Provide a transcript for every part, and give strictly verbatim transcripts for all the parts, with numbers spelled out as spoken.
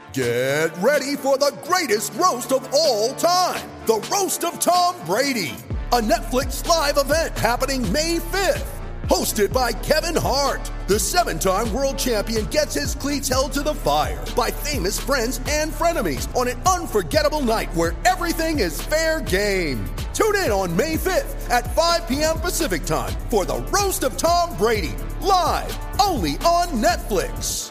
Get ready for the greatest roast of all time, the Roast of Tom Brady, a Netflix live event happening May fifth. Hosted by Kevin Hart, the seven-time world champion gets his cleats held to the fire by famous friends and frenemies on an unforgettable night where everything is fair game. Tune in on May fifth at five p.m. Pacific time for the Roast of Tom Brady, live only on Netflix.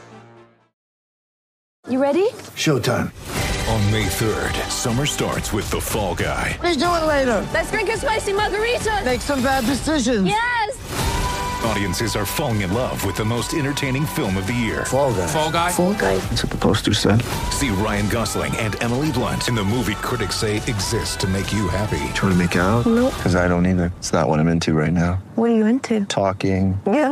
You ready? Showtime. On May third, summer starts with The Fall Guy. Let's do it later. Let's drink a spicy margarita. Make some bad decisions. Yes! Audiences are falling in love with the most entertaining film of the year. Fall Guy. Fall Guy? Fall Guy. That's what the poster said. See Ryan Gosling and Emily Blunt in the movie critics say exists to make you happy. Trying to make it out? Nope. Because I don't either. It's not what I'm into right now. What are you into? Talking. Yeah.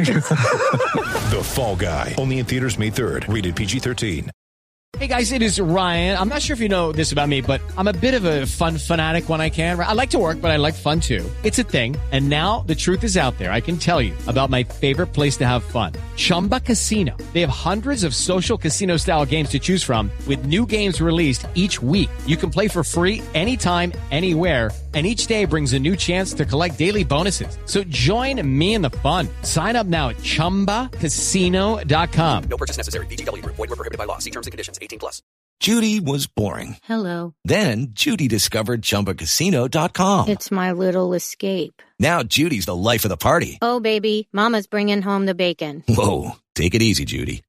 The Fall Guy. Only in theaters May third. Rated P G thirteen. Hey guys, it is Ryan. I'm not sure if you know this about me, but I'm a bit of a fun fanatic when I can. I like to work, but I like fun too. It's a thing. And now the truth is out there. I can tell you about my favorite place to have fun. Chumba Casino. They have hundreds of social casino style games to choose from with new games released each week. You can play for free anytime, anywhere. And each day brings a new chance to collect daily bonuses. So join me in the fun. Sign up now at chumba casino dot com. No purchase necessary. V G W. Void where prohibited by law. See terms and conditions. eighteen plus. Judy was boring. Hello. Then Judy discovered Chumba Casino dot com. It's my little escape. Now Judy's the life of the party. Oh, baby, mama's bringing home the bacon. Whoa, take it easy, Judy.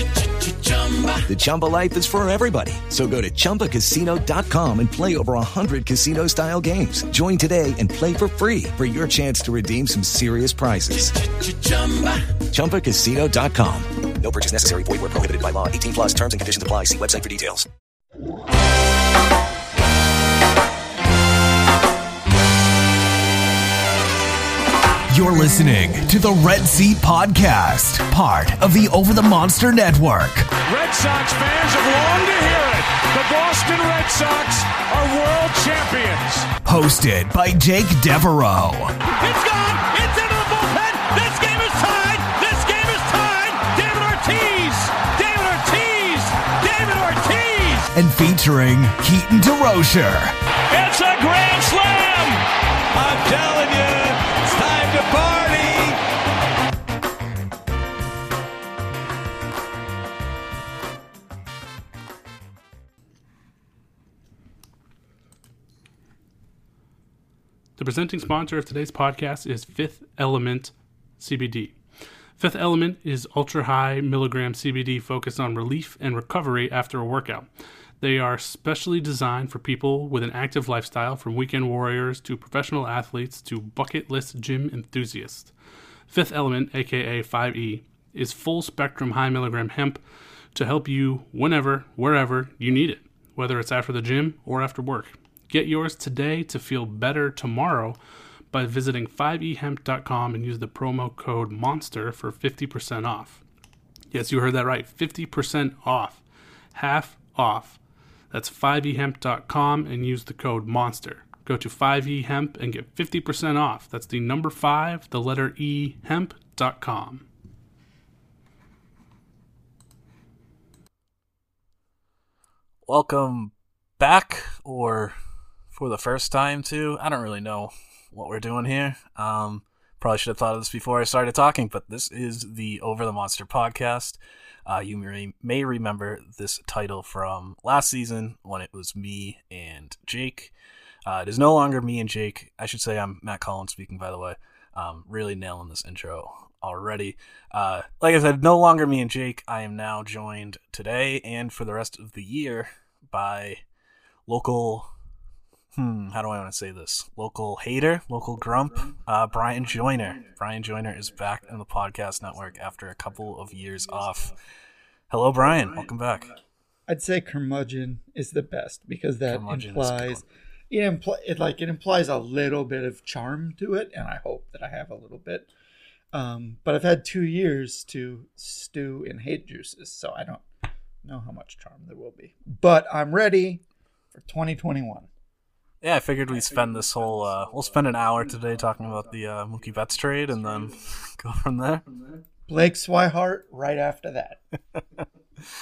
The Chumba life is for everybody. So go to Chumba Casino dot com and play over one hundred casino-style games. Join today and play for free for your chance to redeem some serious prizes. Chumba Casino dot com. No purchase necessary. Void where prohibited by law. eighteen plus terms and conditions apply. See website for details. You're listening to the Red Seat Podcast, part of the Over the Monster Network. Red Sox fans have longed to hear it. The Boston Red Sox are world champions. Hosted by Jake Devereaux. It's gone. It's into the bullpen. This game is tied. This game is tied. David Ortiz. David Ortiz. David Ortiz. And featuring Keaton DeRocher. It's a grand slam. I'm telling you, it's time to party. The presenting sponsor of today's podcast is Fifth Element C B D. Fifth Element is ultra-high milligram C B D focused on relief and recovery after a workout. They are specially designed for people with an active lifestyle, from weekend warriors to professional athletes to bucket list gym enthusiasts. Fifth Element, aka five E, is full-spectrum high-milligram hemp to help you whenever, wherever you need it, whether it's after the gym or after work. Get yours today to feel better tomorrow by visiting five e hemp dot com and use the promo code MONSTER for fifty percent off. Yes, you heard that right, fifty percent off. Half off. That's five e hemp dot com and use the code MONSTER. Go to five E Hemp and get fifty percent off. That's the number five, the letter E, hemp dot com. Welcome back, or for the first time too. I don't really know what we're doing here. Um, probably should have thought of this before I started talking, but this is the Over the Monster podcast. Uh, you may, may remember this title from last season when it was me and Jake. Uh, it is no longer me and Jake. I should say I'm Matt Collins speaking, by the way. Um, really nailing this intro already. Uh, like I said, no longer me and Jake. I am now joined today and for the rest of the year by local, hmm, how do I want to say this? Local hater, local grump, uh, Brian Joyner. Brian Joyner is back in the podcast network after a couple of years off. Hello, Brian. Welcome back. I'd say curmudgeon is the best because that implies it, impl- it like it implies a little bit of charm to it, and I hope that I have a little bit. Um, but I've had two years to stew in hate juices, so I don't know how much charm there will be. But I'm ready for twenty twenty-one. Yeah, I figured we'd spend this whole, uh, we'll spend an hour today talking about the uh, Mookie Betts trade and then go from there. Blake Swihart right after that.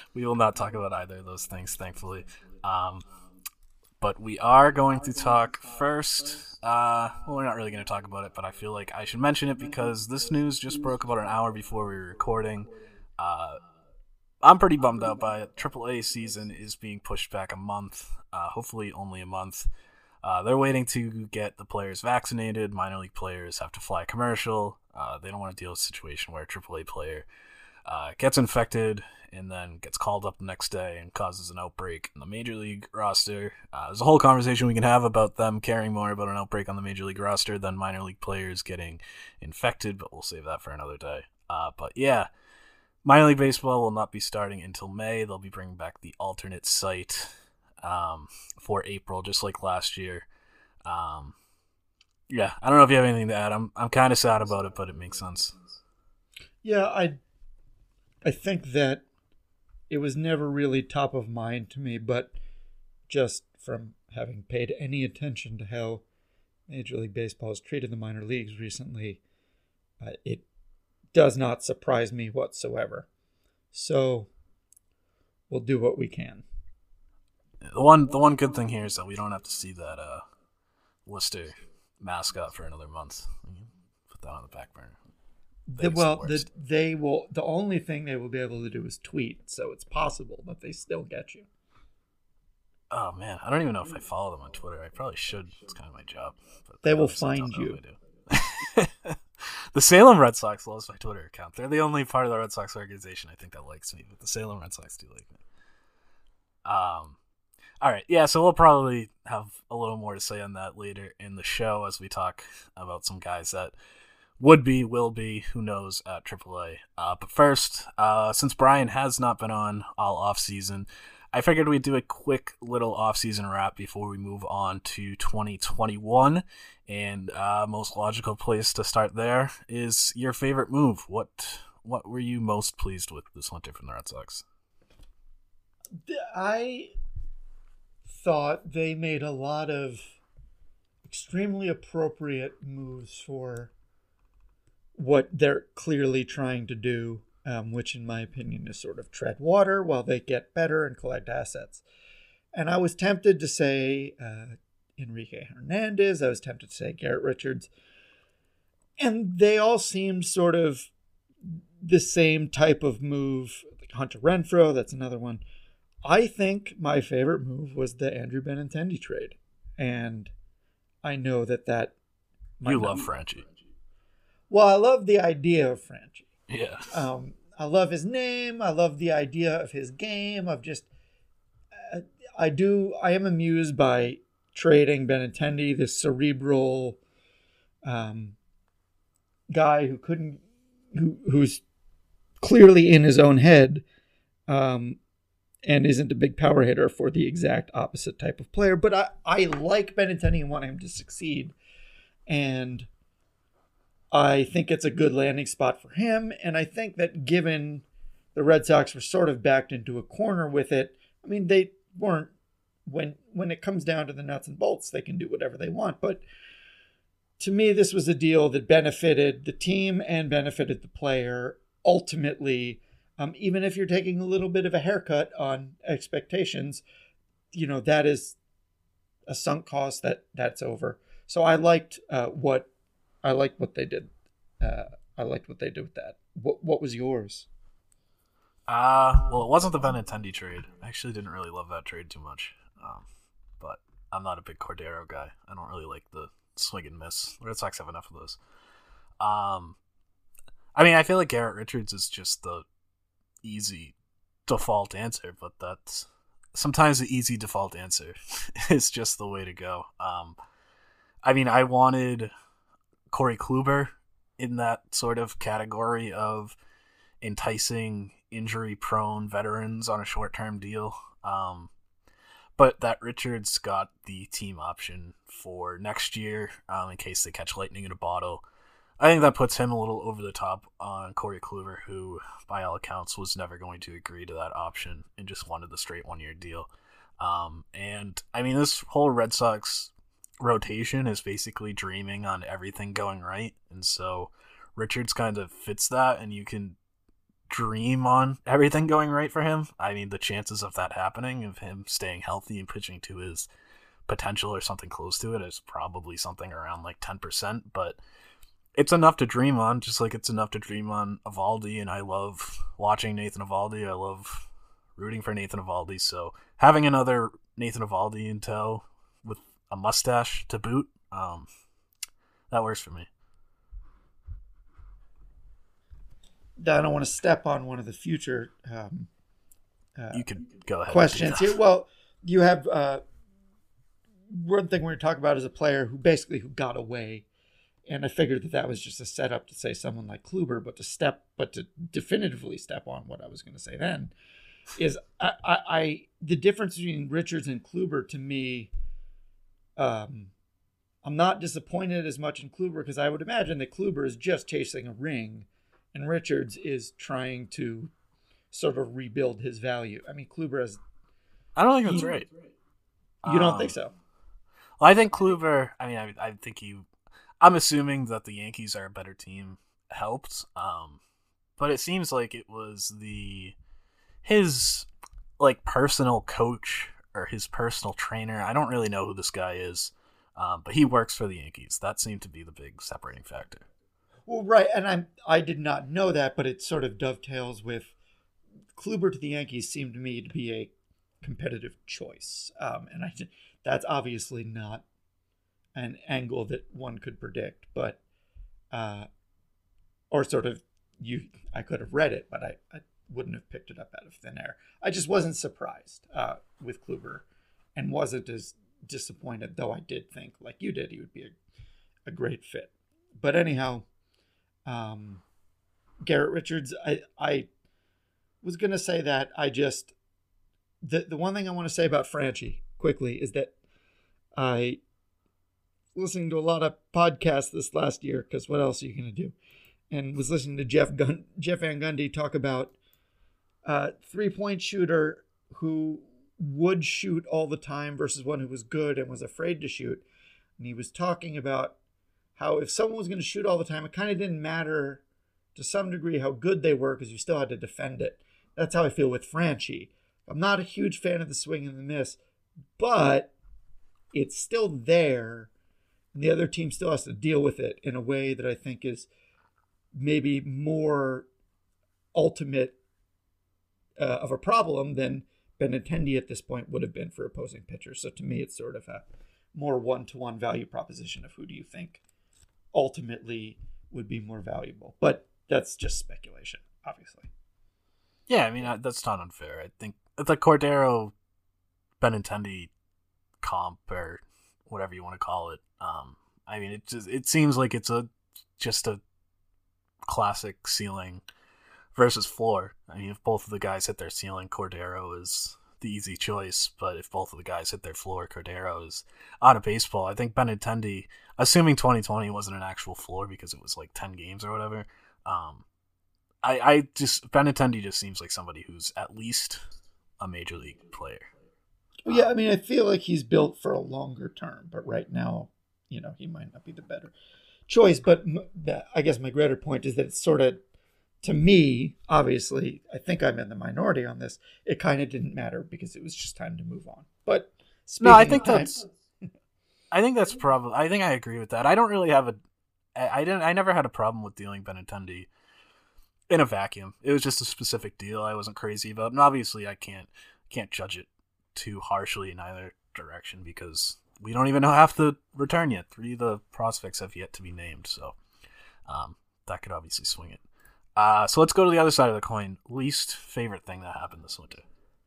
we will not talk about either of those things, thankfully. Um, but we are going to talk first. Uh, well, we're not really going to talk about it, but I feel like I should mention it because this news just broke about an hour before we were recording. Uh, I'm pretty bummed out by it. triple A season is being pushed back a month, uh, hopefully only a month. Uh, they're waiting to get the players vaccinated. Minor league players have to fly commercial. Uh, they don't want to deal with a situation where a triple A player uh, gets infected and then gets called up the next day and causes an outbreak in the Major League roster. Uh, there's a whole conversation we can have about them caring more about an outbreak on the Major League roster than minor league players getting infected, but we'll save that for another day. Uh, but yeah. Minor League Baseball will not be starting until May. They'll be bringing back the alternate site um, for April, just like last year. Um, yeah, I don't know if you have anything to add. I'm I'm kind of sad about it, but it makes sense. Yeah, I I think that it was never really top of mind to me, but just from having paid any attention to how Major League Baseball has treated the minor leagues recently, uh, it does not surprise me whatsoever. So we'll do what we can. The one the one good thing here is that we don't have to see that uh, Worcester mascot for another month. Put that on the back burner. The, well, the, they will. The only thing they will be able to do is tweet, so it's possible that they still get you. Oh man, I don't even know if I follow them on Twitter. I probably should. It's kind of my job. But they will find you. The Salem Red Sox loves my Twitter account. They're the only part of the Red Sox organization I think that likes me, but the Salem Red Sox do like me. Um, all right, yeah, so we'll probably have a little more to say on that later in the show as we talk about some guys that would be, will be, who knows, at triple A. Uh, but first, uh, since Brian has not been on all offseason, I figured we'd do a quick little offseason wrap before we move on to twenty twenty-one. And uh, most logical place to start there is your favorite move. What what were you most pleased with this winter from the Red Sox? I thought they made a lot of extremely appropriate moves for what they're clearly trying to do. Um, which in my opinion is sort of tread water while they get better and collect assets. And I was tempted to say uh, Enrique Hernandez. I was tempted to say Garrett Richards. And they all seemed sort of the same type of move. Like Hunter Renfroe, that's another one. I think my favorite move was the Andrew Benintendi trade. And I know that that... You love Franchi. Well, I love the idea of Franchi. Yeah. Um, I love his name. I love the idea of his game. I've just, uh, I do, I am amused by trading Benintendi, this cerebral um, guy who couldn't, who who's clearly in his own head um, and isn't a big power hitter for the exact opposite type of player. But I, I like Benintendi and want him to succeed. And I think it's a good landing spot for him, and I think that given the Red Sox were sort of backed into a corner with it, I mean, they weren't, when when it comes down to the nuts and bolts, they can do whatever they want, but to me, this was a deal that benefited the team and benefited the player. Ultimately, um, even if you're taking a little bit of a haircut on expectations, you know, that is a sunk cost that that's over. So I liked uh, what I liked what they did. Uh, I liked what they did with that. What What was yours? Uh, well, it wasn't the Benintendi trade. I actually didn't really love that trade too much. Um, but I'm not a big Cordero guy. I don't really like the swing and miss. The Red Sox have enough of those. Um, I mean, I feel like Garrett Richards is just the easy default answer, but that's sometimes the easy default answer is just the way to go. Um, I mean, I wanted Corey Kluber in that sort of category of enticing injury-prone veterans on a short-term deal. Um, but that Richards got the team option for next year um, in case they catch lightning in a bottle. I think that puts him a little over the top on Corey Kluber, who, by all accounts, was never going to agree to that option and just wanted the straight one-year deal. Um, and, I mean, this whole Red Sox rotation is basically dreaming on everything going right, and so Richards kind of fits that, and you can dream on everything going right for him. I mean, the chances of that happening, of him staying healthy and pitching to his potential or something close to it, is probably something around like ten percent, but it's enough to dream on, just like it's enough to dream on Eovaldi, and I love watching Nathan Eovaldi. I love rooting for Nathan Eovaldi, so having another Nathan Eovaldi in tow with a mustache to boot, um, that works for me. I don't want to step on one of the future um, uh, you could go ahead questions here. Well, you have uh, one thing we're going to talk about is a player who basically who got away, and I figured that that was just a setup to say someone like Kluber, but to step, but to definitively step on what I was going to say then is I, I, I the difference between Richards and Kluber to me. Um, I'm not disappointed as much in Kluber because I would imagine that Kluber is just chasing a ring. And Richards is trying to sort of rebuild his value. I mean, Kluber has... I don't think that's he, right. You don't um, think so? Well, I think Kluber... I mean, I, I think you... I'm assuming that the Yankees are a better team helped. Um, but it seems like it was the... His, like, personal coach or his personal trainer. I don't really know who this guy is. Um, but he works for the Yankees. That seemed to be the big separating factor. Well, right, and I'm I did not know that, but it sort of dovetails with Kluber to the Yankees seemed to me to be a competitive choice, um, and I that's obviously not an angle that one could predict, but uh, or sort of you I could have read it, but I, I wouldn't have picked it up out of thin air. I just wasn't surprised uh, with Kluber, and wasn't as disappointed, though I did think, like you did, he would be a, a great fit. But anyhow. Um, Garrett Richards, I, I was going to say that I just, the, the one thing I want to say about Franchy quickly is that I listening to a lot of podcasts this last year, because what else are you going to do? And was listening to Jeff Gun- Jeff Van Gundy talk about a three-point shooter who would shoot all the time versus one who was good and was afraid to shoot. And he was talking about how if someone was going to shoot all the time, it kind of didn't matter to some degree how good they were because you still had to defend it. That's how I feel with Franchy. I'm not a huge fan of the swing and the miss, but it's still there, and the other team still has to deal with it in a way that I think is maybe more ultimate uh, of a problem than Benintendi at this point would have been for opposing pitchers. So to me, it's sort of a more one-to-one value proposition of who do you think ultimately would be more valuable. But that's just speculation, obviously. Yeah, I mean, that's not unfair. I think the Cordero Benintendi comp, or whatever you want to call it, um, I mean, it just it seems like it's a just a classic ceiling versus floor. I mean, if both of the guys hit their ceiling, Cordero is the easy choice, but if both of the guys hit their floor, Cordero is out of baseball. I think Benintendi, assuming twenty twenty wasn't an actual floor because it was like ten games or whatever, um, I, I just, Benintendi just seems like somebody who's at least a major league player. Well, yeah, I mean, I feel like he's built for a longer term, but right now, you know, he might not be the better choice. But I guess my greater point is that it's sort of, to me, obviously, I think I'm in the minority on this. It kind of didn't matter because it was just time to move on. But no, I think that's, I think that's probably, I think I agree with that. I don't really have a, I didn't, I never had a problem with dealing Benintendi in a vacuum. It was just a specific deal I wasn't crazy about, and obviously I can't can't judge it too harshly in either direction because we don't even know half the return yet. Three of the prospects have yet to be named, so um, that could obviously swing it. Uh, so let's go to the other side of the coin. Least favorite thing that happened this winter.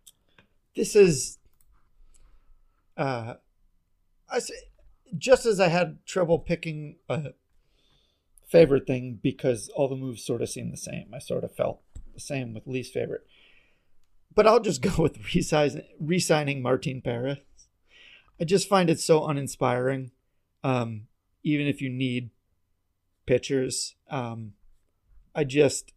This is, uh, I say, just as I had trouble picking a favorite thing because all the moves sort of seem the same. I sort of felt the same with least favorite. But I'll just go with re-signing, re-signing Martin Perez. I just find it so uninspiring, um, even if you need pitchers. Um, I just,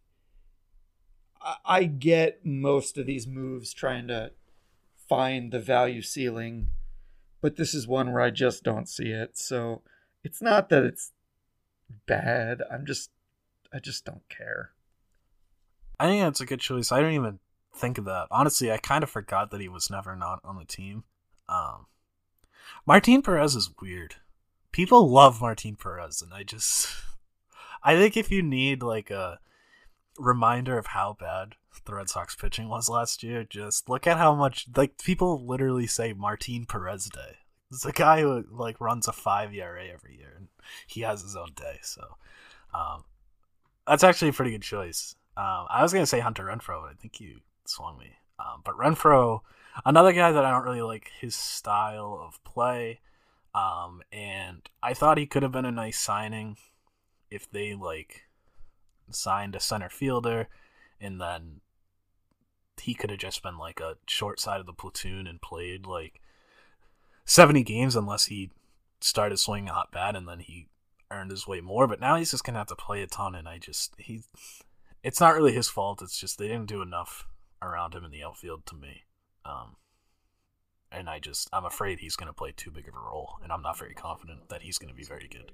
I, I get most of these moves trying to find the value ceiling, but this is one where I just don't see it. So it's not that it's bad. I'm just, I just don't care. I think that's a good choice. I didn't even think of that. Honestly, I kind of forgot that he was never not on the team. Um, Martin Perez is weird. People love Martin Perez, and I just... I think if you need like a reminder of how bad the Red Sox pitching was last year, just look at how much... Like, people literally say Martin Perez Day. It's a guy who like runs a five E R A every year, and he has his own day. So um, that's actually a pretty good choice. Um, I was going to say Hunter Renfroe, but I think you swung me. Um, but Renfroe, another guy that I don't really like his style of play. Um, and I thought he could have been a nice signing if they like signed a center fielder, and then he could have just been like a short side of the platoon and played like seventy games unless he started swinging hot bat and then he earned his way more. But now he's just gonna have to play a ton, and I just he it's not really his fault. It's just they didn't do enough around him in the outfield to me. Um, and I just I'm afraid he's gonna play too big of a role, and I'm not very confident that he's gonna be very good.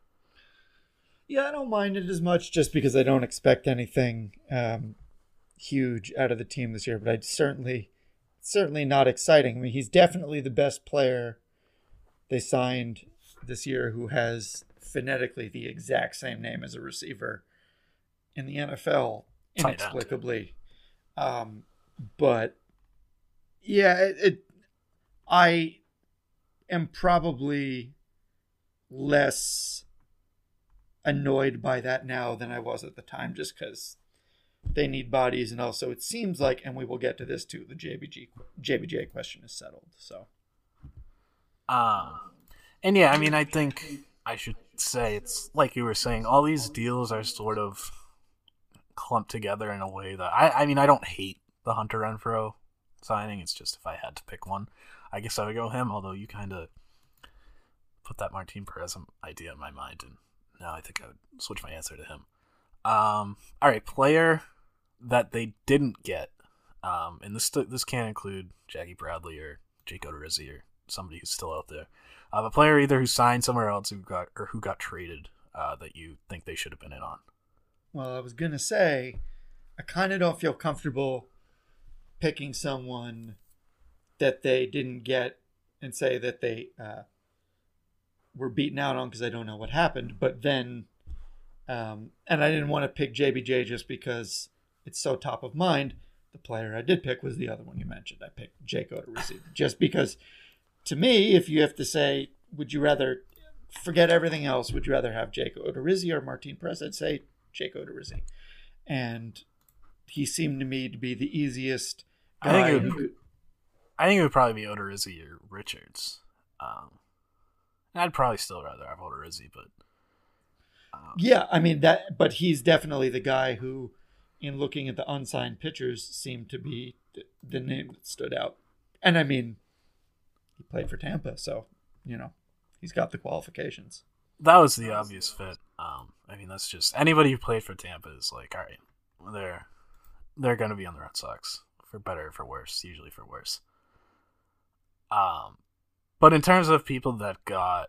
Yeah, I don't mind it as much just because I don't expect anything um, huge out of the team this year, but I certainly certainly not exciting. I mean, he's definitely the best player they signed this year who has phonetically the exact same name as a receiver in the N F L, inexplicably. Um, but yeah, it, it I am probably less annoyed by that now than I was at the time, just because they need bodies, and also it seems like, and we will get to this too, the J B G J B J question is settled. So, um, and yeah, I mean, I think I should say it's like you were saying, all these deals are sort of clumped together in a way that I, I mean, I don't hate the Hunter Renfroe signing. It's just if I had to pick one, I guess I would go him. Although you kind of put that Martin Perez idea in my mind, and now I think I would switch my answer to him. Um, all right, player that they didn't get, um, and this this can't include Jackie Bradley or Jake Odorizzi or somebody who's still out there. Uh, a player either who signed somewhere else who got or who got traded uh, that you think they should have been in on. Well, I was gonna say, I kind of don't feel comfortable picking someone that they didn't get and say that they uh, were beaten out on because I don't know what happened. But then, um, and I didn't want to pick J B J just because it's so top of mind. The player I did pick was the other one you mentioned. I picked Jake Odorizzi just because, to me, if you have to say, would you rather forget everything else? Would you rather have Jake Odorizzi or Martin Perez? I'd say Jake Odorizzi, and he seemed to me to be the easiest guy. I think it would, who, I think it would probably be Odorizzi or Richards. Um, I'd probably still rather have Odorizzi, but um, yeah, I mean that. But he's definitely the guy who, in looking at the unsigned pitchers, seemed to be the, the name that stood out. And I mean, he played for Tampa, so you know he's got the qualifications. That was the obvious fit. Um, I mean, that's just anybody who played for Tampa is like, all right, they're they're going to be on the Red Sox for better or for worse, usually for worse. Um, but in terms of people that got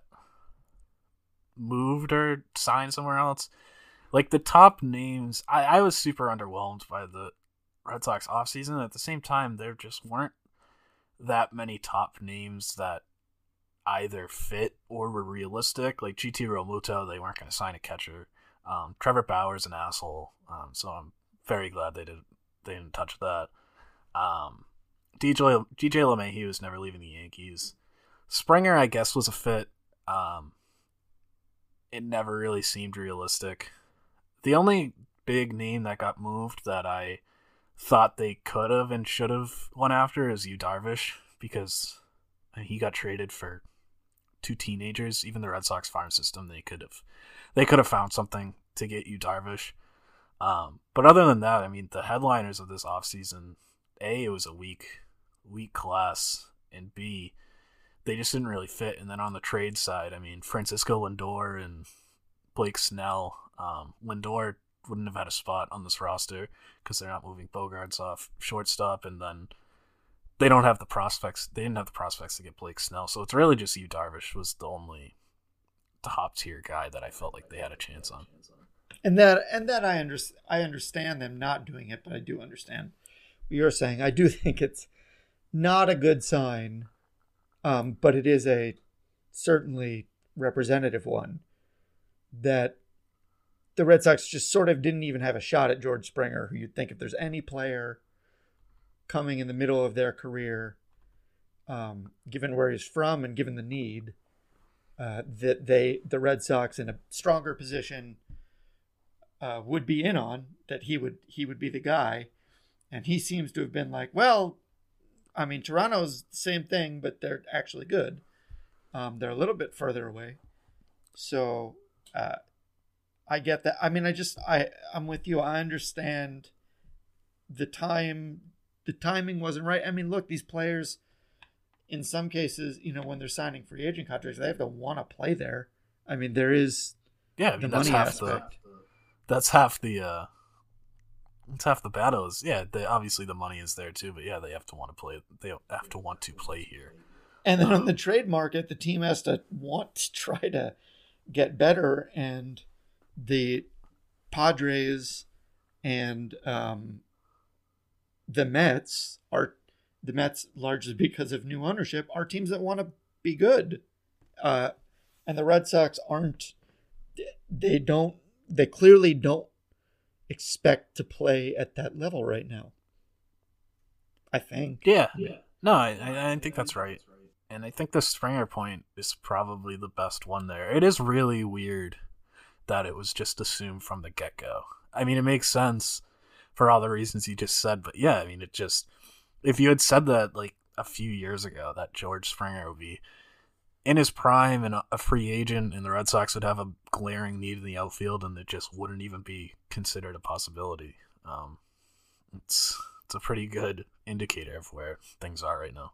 moved or signed somewhere else, like the top names, I, I was super underwhelmed by the Red Sox offseason. At the same time, there just weren't that many top names that either fit or were realistic. Like G T Realmuto, they weren't going to sign a catcher. Um, Trevor Bauer's an asshole, um, so I'm very glad they did they didn't touch that. Um, D J D J LeMahieu was never leaving the Yankees. Springer, I guess, was a fit. Um, it never really seemed realistic. The only big name that got moved that I thought they could have and should have went after is Yu Darvish, because he got traded for two teenagers. Even the Red Sox farm system, they could have they could have found something to get Yu Darvish. Um, but other than that, I mean, the headliners of this offseason, A, it was a weak, weak class, and B, they just didn't really fit. And then on the trade side, I mean, Francisco Lindor and Blake Snell, um, Lindor wouldn't have had a spot on this roster because they're not moving Bogaerts off shortstop, and then they don't have the prospects. They didn't have the prospects to get Blake Snell, so it's really just Yu Darvish was the only top tier guy that I felt like they had a chance on. And that and that I under, I understand them not doing it, but I do understand what you're saying. I do think it's not a good sign, um, but it is a certainly representative one that the Red Sox just sort of didn't even have a shot at George Springer, who you'd think if there's any player coming in the middle of their career, um, given where he's from and given the need, uh, that they the Red Sox in a stronger position uh, would be in on, that he would he would be the guy. And he seems to have been like, well, I mean, Toronto's the same thing, but they're actually good. Um, they're a little bit further away. So uh, I get that. I mean, I just, I, I'm with you. I understand the time, the timing wasn't right. I mean, look, these players, in some cases, you know, when they're signing free agent contracts, they have to want to play there. I mean, there is yeah, I mean, the that's money half aspect. The, that's half the, uh, it's half the battle is, yeah, they, obviously the money is there too, but yeah, they have to want to play. They have to want to play here. And then on the trade market, the team has to want to try to get better. And the Padres and um, the Mets are, the Mets largely because of new ownership, are teams that want to be good. Uh, and the Red Sox aren't, they don't, they clearly don't expect to play at that level right now. I think. Yeah. yeah. No, I, I think that's right. And I think the Springer point is probably the best one there. It is really weird that it was just assumed from the get-go. I mean, it makes sense for all the reasons you just said, but yeah, I mean, it just, if you had said that like a few years ago, that George Springer would be in his prime and a free agent and the Red Sox would have a glaring need in the outfield and it just wouldn't even be considered a possibility. Um, it's it's a pretty good indicator of where things are right now.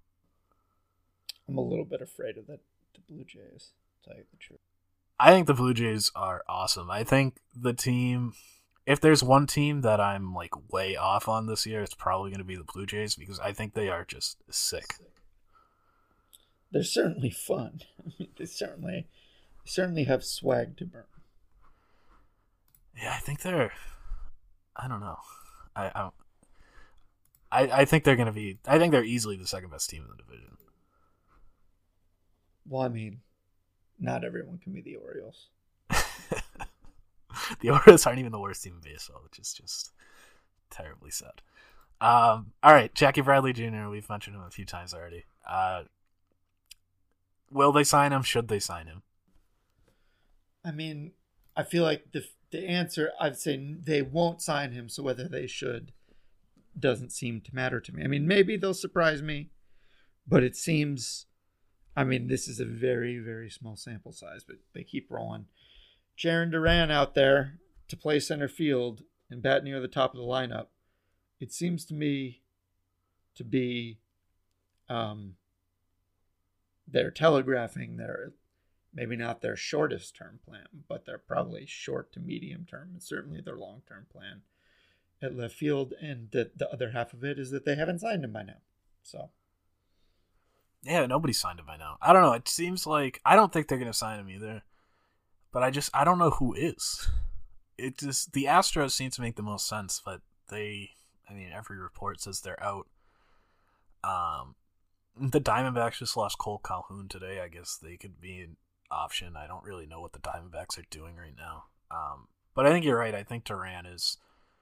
I'm a little bit afraid of the, the Blue Jays, to tell you the truth. I think the Blue Jays are awesome. I think the team, if there's one team that I'm like way off on this year, it's probably going to be the Blue Jays because I think they are just sick. They're certainly fun. I mean, they certainly, they certainly have swag to burn. Yeah, I think they're. I don't know. I I I, I think they're going to be. I think they're easily the second best team in the division. Well, I mean, not everyone can be the Orioles. The Orioles aren't even the worst team in baseball, which is just terribly sad. Um, all right, Jackie Bradley Junior We've mentioned him a few times already. Uh, will they sign him? Should they sign him? I mean, I feel like the the answer, I'd say they won't sign him, so whether they should doesn't seem to matter to me. I mean, maybe they'll surprise me, but it seems... I mean, this is a very, very small sample size, but they keep rolling. Jarren Duran out there to play center field and bat near the top of the lineup. It seems to me to be um, they're telegraphing their, maybe not their shortest term plan, but they're probably short to medium term, and certainly their long-term plan at left field. And the, the other half of it is that they haven't signed him by now. So... Yeah, nobody signed him by now. I don't know. It seems like I don't think they're going to sign him either. But I just I don't know who is. It just the Astros seem to make the most sense, but they I mean every report says they're out. Um the Diamondbacks just lost Cole Calhoun today. I guess they could be an option. I don't really know what the Diamondbacks are doing right now. Um but I think you're right. I think Duran is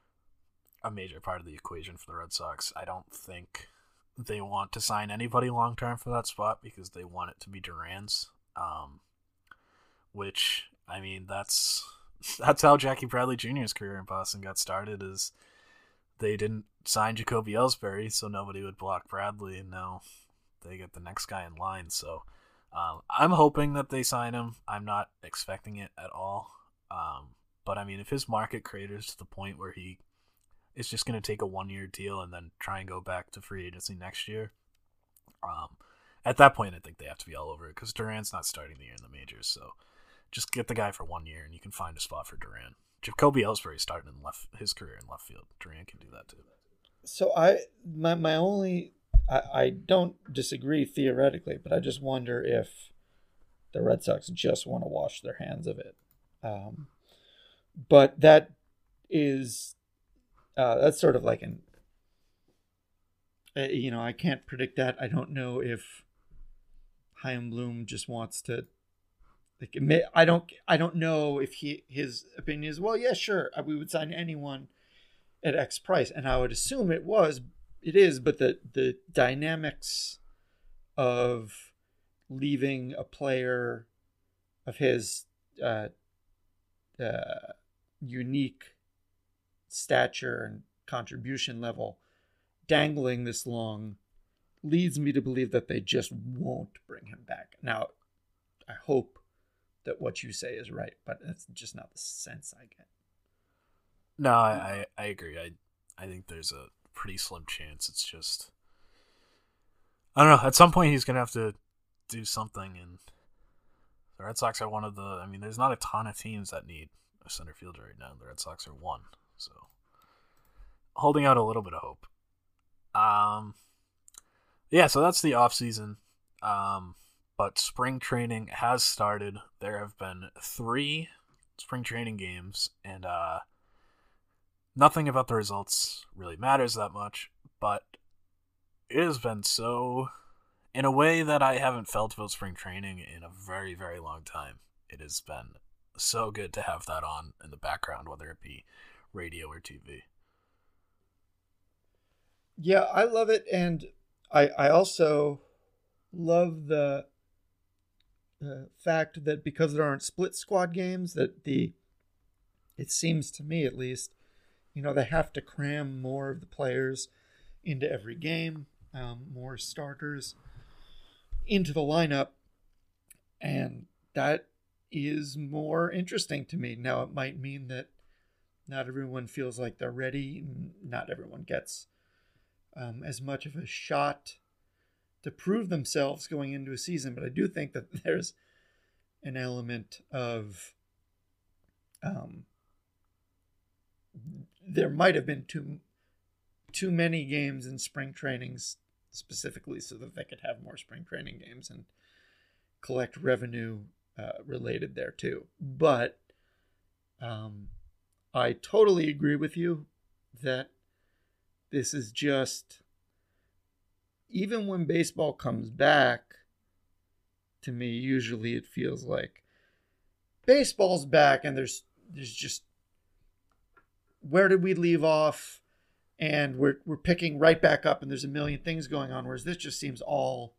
a major part of the equation for the Red Sox. I don't think they want to sign anybody long-term for that spot because they want it to be Duran's, um, which, I mean, that's that's how Jackie Bradley Junior's career in Boston got started, is they didn't sign Jacoby Ellsbury, so nobody would block Bradley, and now they get the next guy in line. So um, I'm hoping that they sign him. I'm not expecting it at all. Um, but, I mean, if his market craters to the point where he it's just going to take a one-year deal and then try and go back to free agency next year. Um, at that point, I think they have to be all over it because Duran's not starting the year in the majors. So just get the guy for one year and you can find a spot for Duran. Jacoby Ellsbury starting in left his career in left field. Duran can do that too. So I my my only I, I don't disagree theoretically, but I just wonder if the Red Sox just want to wash their hands of it. Um, but that is uh, that's sort of like an uh, you know, I can't predict that. I don't know if Chaim Bloom just wants to like admit, I don't I don't know if he his opinion is, well, yeah, sure, we would sign anyone at X price, and I would assume it was it is, but the the dynamics of leaving a player of his uh, uh, unique stature and contribution level dangling this long leads me to believe that they just won't bring him back. Now, I hope that what you say is right, but that's just not the sense I get. No, I, I, I agree. I I think there's a pretty slim chance. It's just, I don't know. At some point, he's going to have to do something, and the Red Sox are one of the, I mean, there's not a ton of teams that need a center fielder right now. The Red Sox are one, so holding out a little bit of hope. Um, yeah, so that's the offseason. Um, but spring training has started. There have been three spring training games, and uh, nothing about the results really matters that much, but it has been so, in a way that I haven't felt about spring training in a very, very long time. It has been so good to have that on in the background, whether it be radio or T V. Yeah, I love it, and I I also love the uh, fact that because there aren't split squad games, that the it seems to me at least, you know, they have to cram more of the players into every game, um, more starters into the lineup, and that is more interesting to me. Now, it might mean that not everyone feels like they're ready, not everyone gets Um, as much of a shot to prove themselves going into a season, but I do think that there's an element of um, there might have been too too many games in spring trainings specifically so that they could have more spring training games and collect revenue uh, related there too. But um, I totally agree with you that this is just, even when baseball comes back, to me, usually it feels like baseball's back and there's there's just, where did we leave off? And we're we're picking right back up and there's a million things going on, whereas this just seems all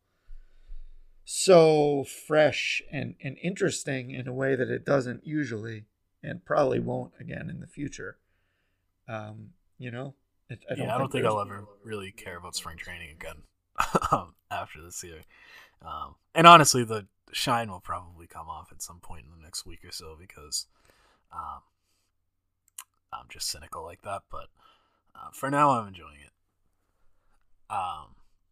so fresh and, and interesting in a way that it doesn't usually, and probably won't again in the future. Um, you know? It, I don't yeah, I don't think, think I'll ever really care about spring training again after this year. Um, and honestly, the shine will probably come off at some point in the next week or so because um, I'm just cynical like that. But uh, for now, I'm enjoying it. Um,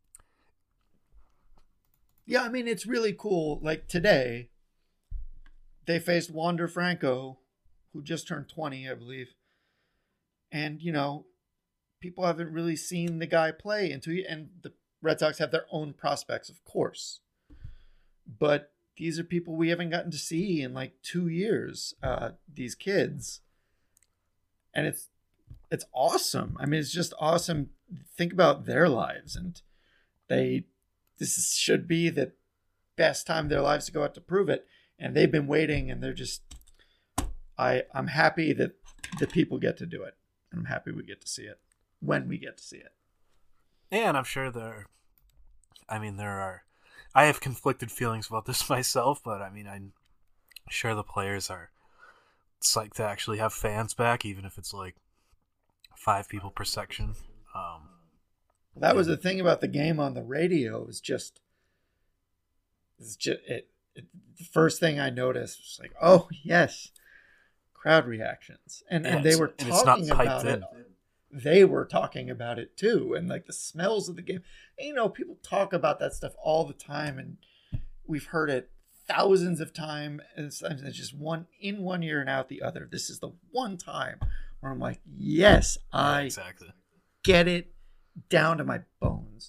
yeah, I mean, it's really cool. Like today, they faced Wander Franco, who just turned twenty, I believe. And, you know, people haven't really seen the guy play until he, and the Red Sox have their own prospects, of course. But these are people we haven't gotten to see in like two years, uh, these kids. And it's it's awesome. I mean, it's just awesome. Think about their lives. And they, this is, should be the best time of their lives to go out to prove it. And they've been waiting, and they're just, I, I'm happy that the people get to do it. And I'm happy we get to see it. When we get to see it. Yeah, and I'm sure there, I mean, there are, I have conflicted feelings about this myself, but I mean, I'm sure the players are psyched to actually have fans back, even if it's like five people per section. Um, that was the thing about the game on the radio. It was just, it's just it, it, the first thing I noticed was like, oh, yes, crowd reactions. And, yeah, and they were talking about it. In. They were talking about it too, and like the smells of the game. And, you know, people talk about that stuff all the time, and we've heard it thousands of times. And sometimes it's just one in one ear and out the other. This is the one time where I'm like, yes, I yeah, exactly. get it down to my bones.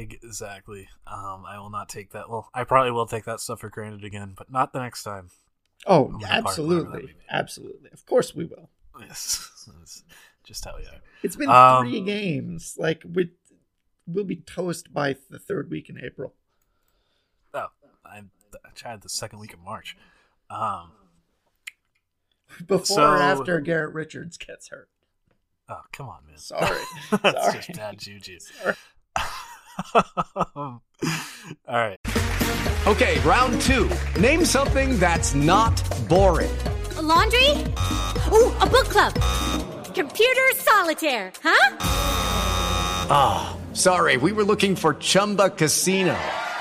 Exactly. Um, I will not take that. Well, I probably will take that stuff for granted again, but not the next time. Oh, absolutely. Absolutely. Of course we will. Yes. That's just how we are. It's been um, three games. Like, we, we'll be toast by the third week in April. Oh, I, I tried the second week of March. Um, Before so, or after Garrett Richards gets hurt. Oh, come on, man. Sorry. That's Sorry. just bad juju. Sorry. All right. Okay, round two. Name something that's not boring. A laundry? Ooh, a book club. Computer solitaire, huh? Ah, oh, sorry. We were looking for Chumba Casino.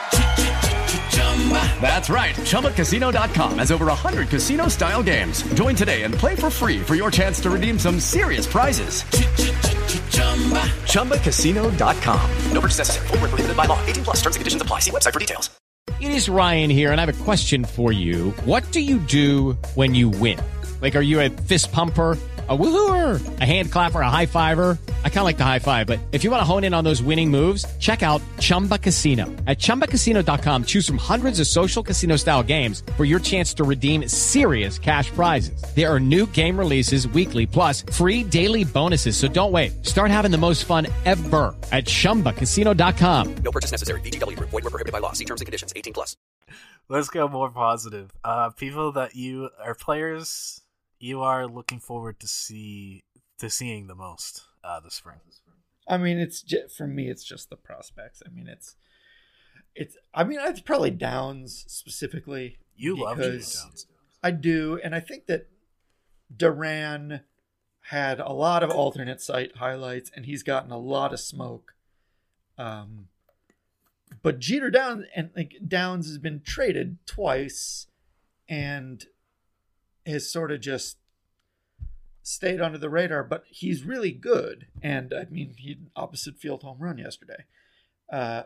That's right. Chumba Casino dot com has over one hundred casino-style games. Join today and play for free for your chance to redeem some serious prizes. Chumba Casino dot com. No purchase necessary. Void where prohibited by law. eighteen plus. Terms and conditions apply. See website for details. It is Ryan here, and I have a question for you. What do you do when you win? Like, are you a fist pumper, a woohooer, a hand clapper, a high fiver? I kind of like the high five, but if you want to hone in on those winning moves, check out Chumba Casino. At Chumba Casino dot com, choose from hundreds of social casino-style games for your chance to redeem serious cash prizes. There are new game releases weekly, plus free daily bonuses. So don't wait. Start having the most fun ever at Chumba Casino dot com. No purchase necessary. V G W. Void where prohibited by law. See terms and conditions. eighteen plus. Let's go more positive. Uh, people that you are players you are looking forward to see to seeing the most uh, this spring. I mean, it's just, for me, it's just the prospects. I mean, it's it's. I mean, it's probably Downs specifically. You love Junior Downs. I do, and I think that Duran had a lot of alternate site highlights, and he's gotten a lot of smoke. Um, but Jeter Downs and like Downs has been traded twice, and has sort of just stayed under the radar. But he's really good, and I mean, he had an opposite field home run yesterday. Uh,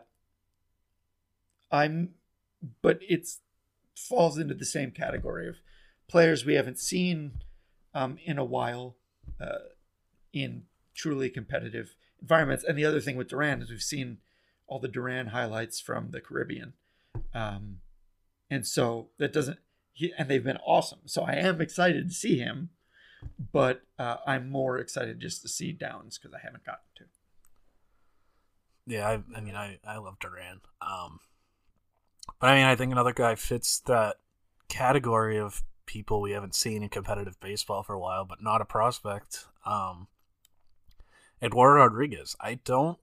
I'm, but it's falls into the same category of players we haven't seen um, in a while uh, in truly competitive environments. And the other thing with Duran is we've seen all the Duran highlights from the Caribbean. Um, and so that doesn't, he, and they've been awesome. So I am excited to see him, but uh, I'm more excited just to see Downs because I haven't gotten to. Yeah, I, I mean, I, I love Duran. Um, but I mean, I think another guy fits that category of people we haven't seen in competitive baseball for a while, but not a prospect. Um, Eduardo Rodriguez. I don't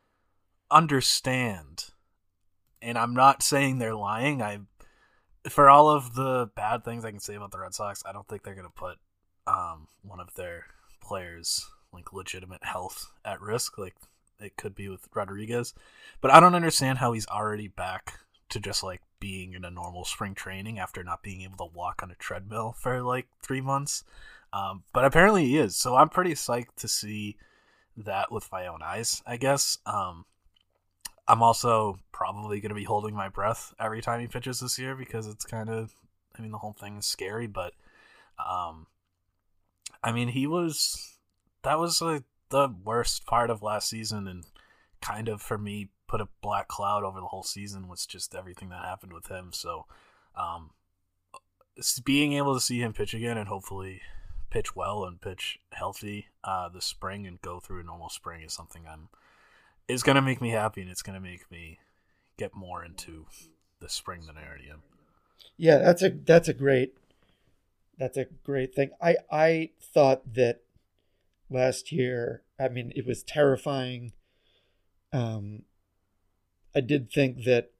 understand, and I'm not saying they're lying. I, for all of the bad things I can say about the Red Sox, I don't think they're going to put um, one of their players' like legitimate health at risk, like it could be with Rodriguez. But I don't understand how he's already back to just like being in a normal spring training after not being able to walk on a treadmill for like three months. Um, but apparently he is. So I'm pretty psyched to see that with my own eyes, I guess. Um, I'm also probably going to be holding my breath every time he pitches this year because it's kind of, I mean, the whole thing is scary, but um, I mean, he was, that was like the worst part of last season, and kind of for me put a black cloud over the whole season was just everything that happened with him. So um, being able to see him pitch again and hopefully pitch well and pitch healthy uh, this spring and go through a normal spring is something I'm is going to make me happy, and it's going to make me get more into the spring than I already am. Yeah, that's a that's a great that's a great thing. I I thought that last year, I mean, it was terrifying. Um, I did think that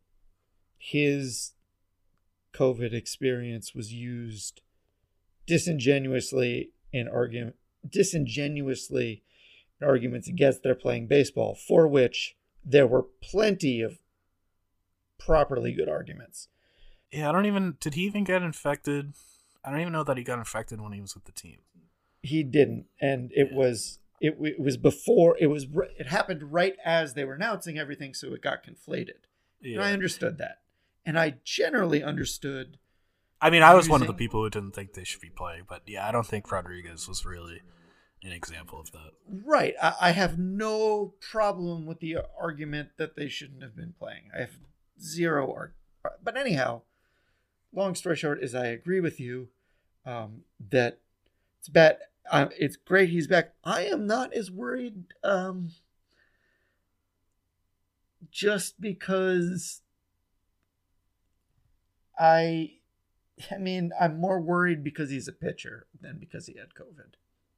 his COVID experience was used disingenuously in argument disingenuously in arguments against their playing baseball, for which there were plenty of properly good arguments. Yeah, I don't even did he even get infected? I don't even know that he got infected when he was with the team. He didn't, and it yeah. was it, it was before it was it happened right as they were announcing everything, so it got conflated. Yeah. And I understood that, and I generally understood. I mean, I was using, one of the people who didn't think they should be playing, but yeah, I don't think Rodriguez was really an example of that. Right. I, I have no problem with the argument that they shouldn't have been playing. I have zero art. But anyhow, long story short is I agree with you um, that it's bad. Uh, it's great he's back. I am not as worried um, just because I, I mean, I'm more worried because he's a pitcher than because he had COVID.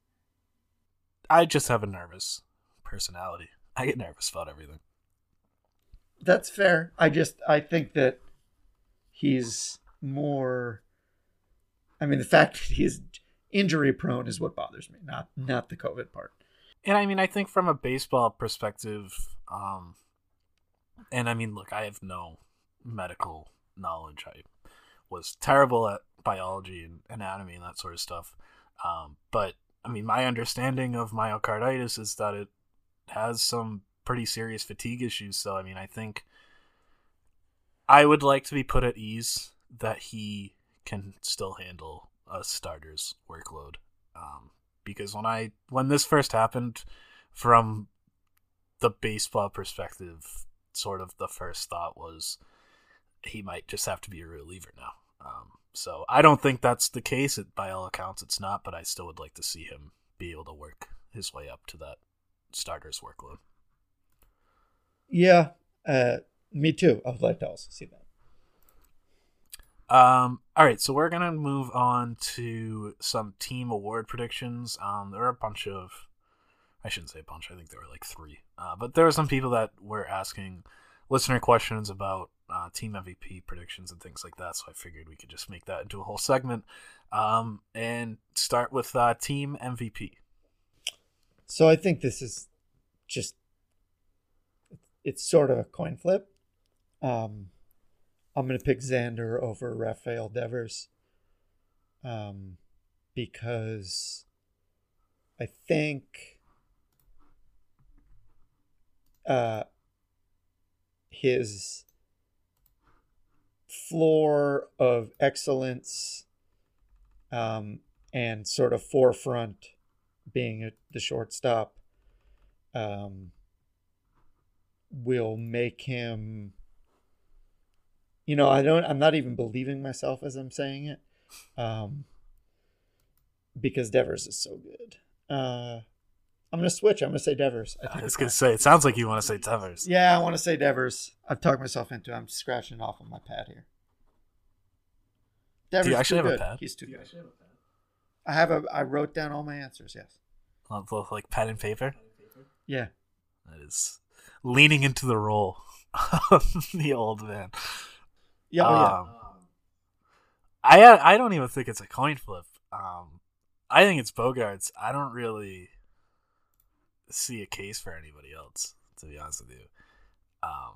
I just have a nervous personality. I get nervous about everything. That's fair. I just, I think that he's more, I mean, the fact that he's injury prone is what bothers me, not not the COVID part. And I mean, I think from a baseball perspective, um, and I mean, look, I have no medical knowledge. I was terrible at biology and anatomy and that sort of stuff. Um, but I mean, my understanding of myocarditis is that it has some pretty serious fatigue issues. So, I mean, I think I would like to be put at ease that he can still handle a starter's workload. Um, because when I, when this first happened, from the baseball perspective, sort of the first thought was he might just have to be a reliever now. Um, so I don't think that's the case. It, by all accounts, it's not, but I still would like to see him be able to work his way up to that starter's workload. Yeah, uh, me too. I would like to also see that. Um, all right, so we're going to move on to some team award predictions. Um, there are a bunch of, I shouldn't say a bunch, I think there were like three. Uh, but there were some people that were asking listener questions about uh, team M V P predictions and things like that, so I figured we could just make that into a whole segment. Um, and start with uh, team M V P. So I think this is just, it's sort of a coin flip. Um, I'm going to pick Xander over Rafael Devers um, because I think uh, his floor of excellence um, and sort of forefront being a, the shortstop um, will make him... You know, I don't. I'm not even believing myself as I'm saying it, um, because Devers is so good. Uh, I'm gonna switch. I'm gonna say Devers. I, I was gonna say. It sounds like you want to say Devers. Yeah, I want to say Devers. I've talked myself into it. I'm scratching it off on my pad here. Devers. Do you actually have good. a pad? He's too good. I have a. I wrote down all my answers. Yes. Like pen and paper. Yeah. That is leaning into the role of the old man. Yeah, oh, yeah. Um, I I don't even think it's a coin flip. Um, I think it's Bogaerts. I don't really see a case for anybody else, to be honest with you. Um,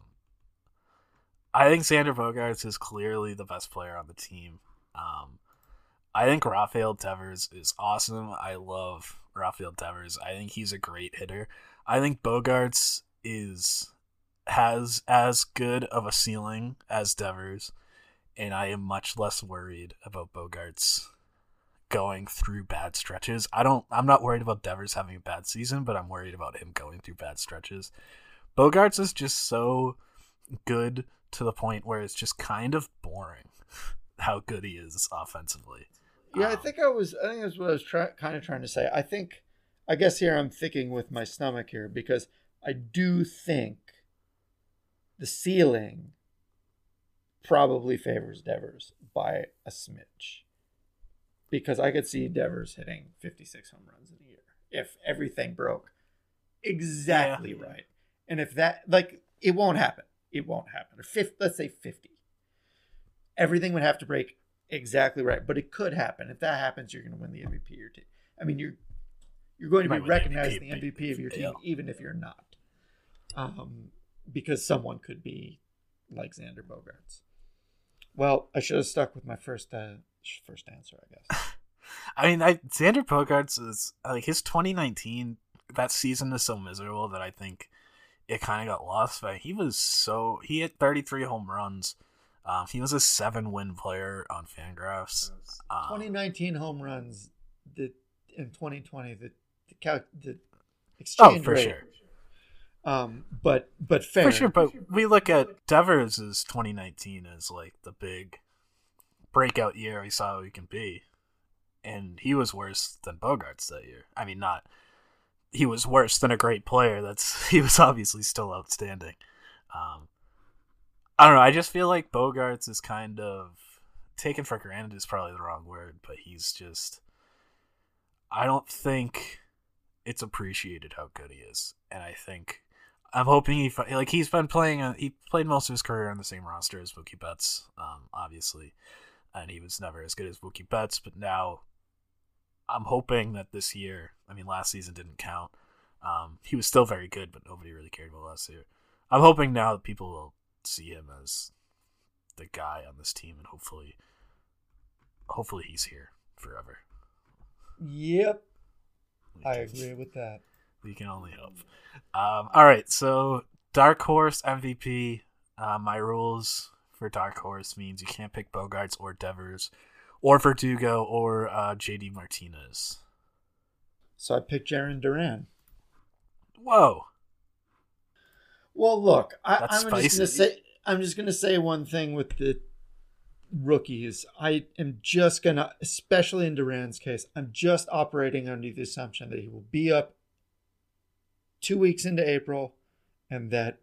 I think Xander Bogaerts is clearly the best player on the team. Um, I think Rafael Devers is awesome. I love Rafael Devers. I think he's a great hitter. I think Bogaerts is... has as good of a ceiling as Devers, and I am much less worried about Bogaerts going through bad stretches. I don't I'm not worried about Devers having a bad season, but I'm worried about him going through bad stretches. Bogaerts is just so good to the point where it's just kind of boring how good he is offensively. Yeah, um, I think I was I think that's what I was try, kind of trying to say. I think I guess here I'm thinking with my stomach here, because I do think the ceiling probably favors Devers by a smidge, because I could see Devers hitting fifty-six home runs in a year if everything broke exactly yeah. right. And if that, like, it won't happen. It won't happen. Or fifty, let's say fifty. Everything would have to break exactly right, but it could happen. If that happens, you're going to win the M V P of your team. I mean, you're you're going to be recognized the M V P of your team, even if you're not. Um. Because someone could be like Xander Bogaerts. Well, I should have stuck with my first uh, first answer, I guess. I mean, I, Xander Bogaerts is like his twenty nineteen. That season is so miserable that I think it kind of got lost. But he was so he hit thirty-three home runs. Um, he was a seven-win player on Fangraphs. Um, twenty nineteen home runs. The in twenty twenty the the, cal- the exchange oh, for rate. Sure. Um, but but fair for sure. But we look at Devers' twenty nineteen as like the big breakout year. We saw who he can be, and he was worse than Bogaerts that year. I mean, not he was worse than a great player. That's he was obviously still outstanding. Um, I don't know. I just feel like Bogaerts is kind of taken for granted is probably the wrong word, but he's just. I don't think it's appreciated how good he is, and I think I'm hoping he like he's been playing. A, he played most of his career on the same roster as Mookie Betts, um, obviously, and he was never as good as Mookie Betts. But now, I'm hoping that this year. I mean, last season didn't count. Um, he was still very good, but nobody really cared about last year. I'm hoping now that people will see him as the guy on this team, and hopefully, hopefully he's here forever. Yep, I agree with that. We can only hope. Um, all right, so Dark Horse M V P. Uh, my rules for Dark Horse means you can't pick Bogaerts or Devers, or Verdugo or uh, J D Martinez. So I picked Jarren Duran. Whoa. Well, look, I, That's I'm just spicy. gonna say I'm just gonna say one thing with the rookies. I am just gonna, especially in Duran's case, I'm just operating under the assumption that he will be up two weeks into April, and that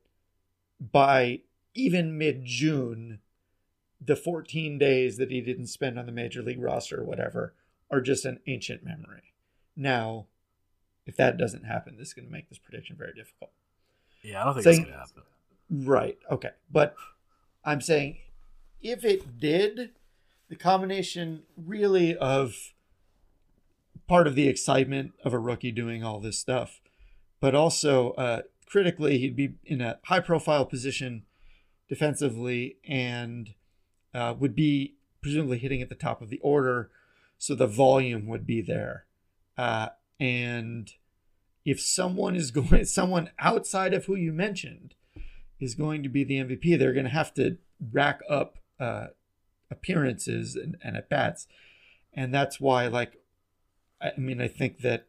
by even mid-June, the fourteen days that he didn't spend on the major league roster or whatever are just an ancient memory. Now, if that doesn't happen, this is going to make this prediction very difficult. Yeah, I don't think saying, it's going to happen. Right, okay. But I'm saying if it did, the combination really of part of the excitement of a rookie doing all this stuff, but also uh, critically, he'd be in a high-profile position defensively and uh, would be presumably hitting at the top of the order, so the volume would be there. Uh, and if someone is going, someone outside of who you mentioned is going to be the M V P, they're going to have to rack up uh, appearances and, and at bats, and that's why, like, I mean, I think that,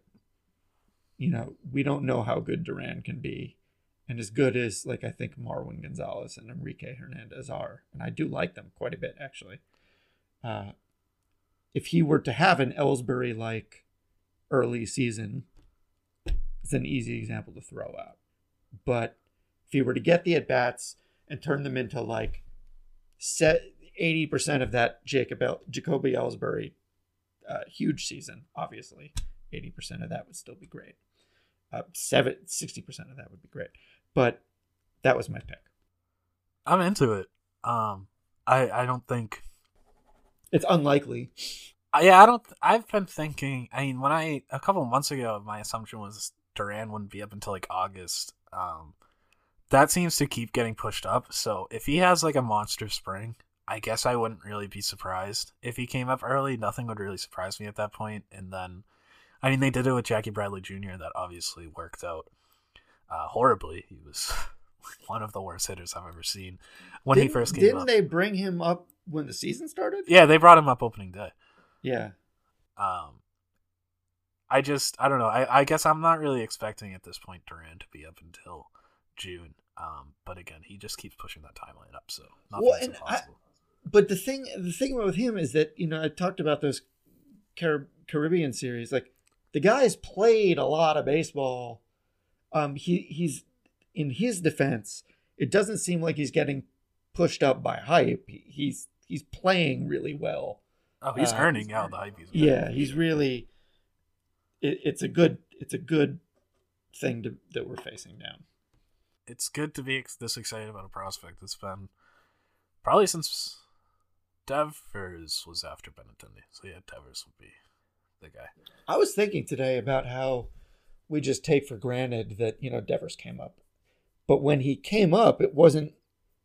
you know, we don't know how good Duran can be, and as good as, like, I think Marwin Gonzalez and Enrique Hernandez are, and I do like them quite a bit, actually. Uh, if he were to have an Ellsbury-like early season, it's an easy example to throw out. But if he were to get the at-bats and turn them into, like, set eighty percent of that Jacob El- Jacoby Ellsbury uh, huge season, obviously, eighty percent of that would still be great. Uh, seven, sixty percent of that would be great. But that was my pick. I'm into it. Um, I I don't think it's unlikely. Uh, yeah, I don't. I've been thinking. I mean, when I a couple of months ago, my assumption was Duran wouldn't be up until like August. Um, that seems to keep getting pushed up. So if he has like a monster spring, I guess I wouldn't really be surprised if he came up early. Nothing would really surprise me at that point. And then, I mean, they did it with Jackie Bradley Junior That obviously worked out uh, horribly. He was one of the worst hitters I've ever seen when didn't, he first came didn't up. Didn't they bring him up when the season started? Yeah, they brought him up opening day. Yeah. Um, I just, I don't know. I, I guess I'm not really expecting at this point Duran to be up until June. Um, but again, he just keeps pushing that timeline up, so nothing's well, and impossible. I, but the thing, the thing with him is that, you know, I talked about those Car- Caribbean series. Like, the guy's played a lot of baseball. Um, he he's in his defense. It doesn't seem like he's getting pushed up by hype. He, he's he's playing really well. Oh, he's uh, earning he's, out the hype. He's yeah, he's really. It, it's a good. It's a good thing to, that we're facing down. It's good to be ex- this excited about a prospect. It's been probably since Devers was after Benintendi. So yeah, Devers would be the guy. I was thinking today about how we just take for granted that, you know, Devers came up. But when he came up, it wasn't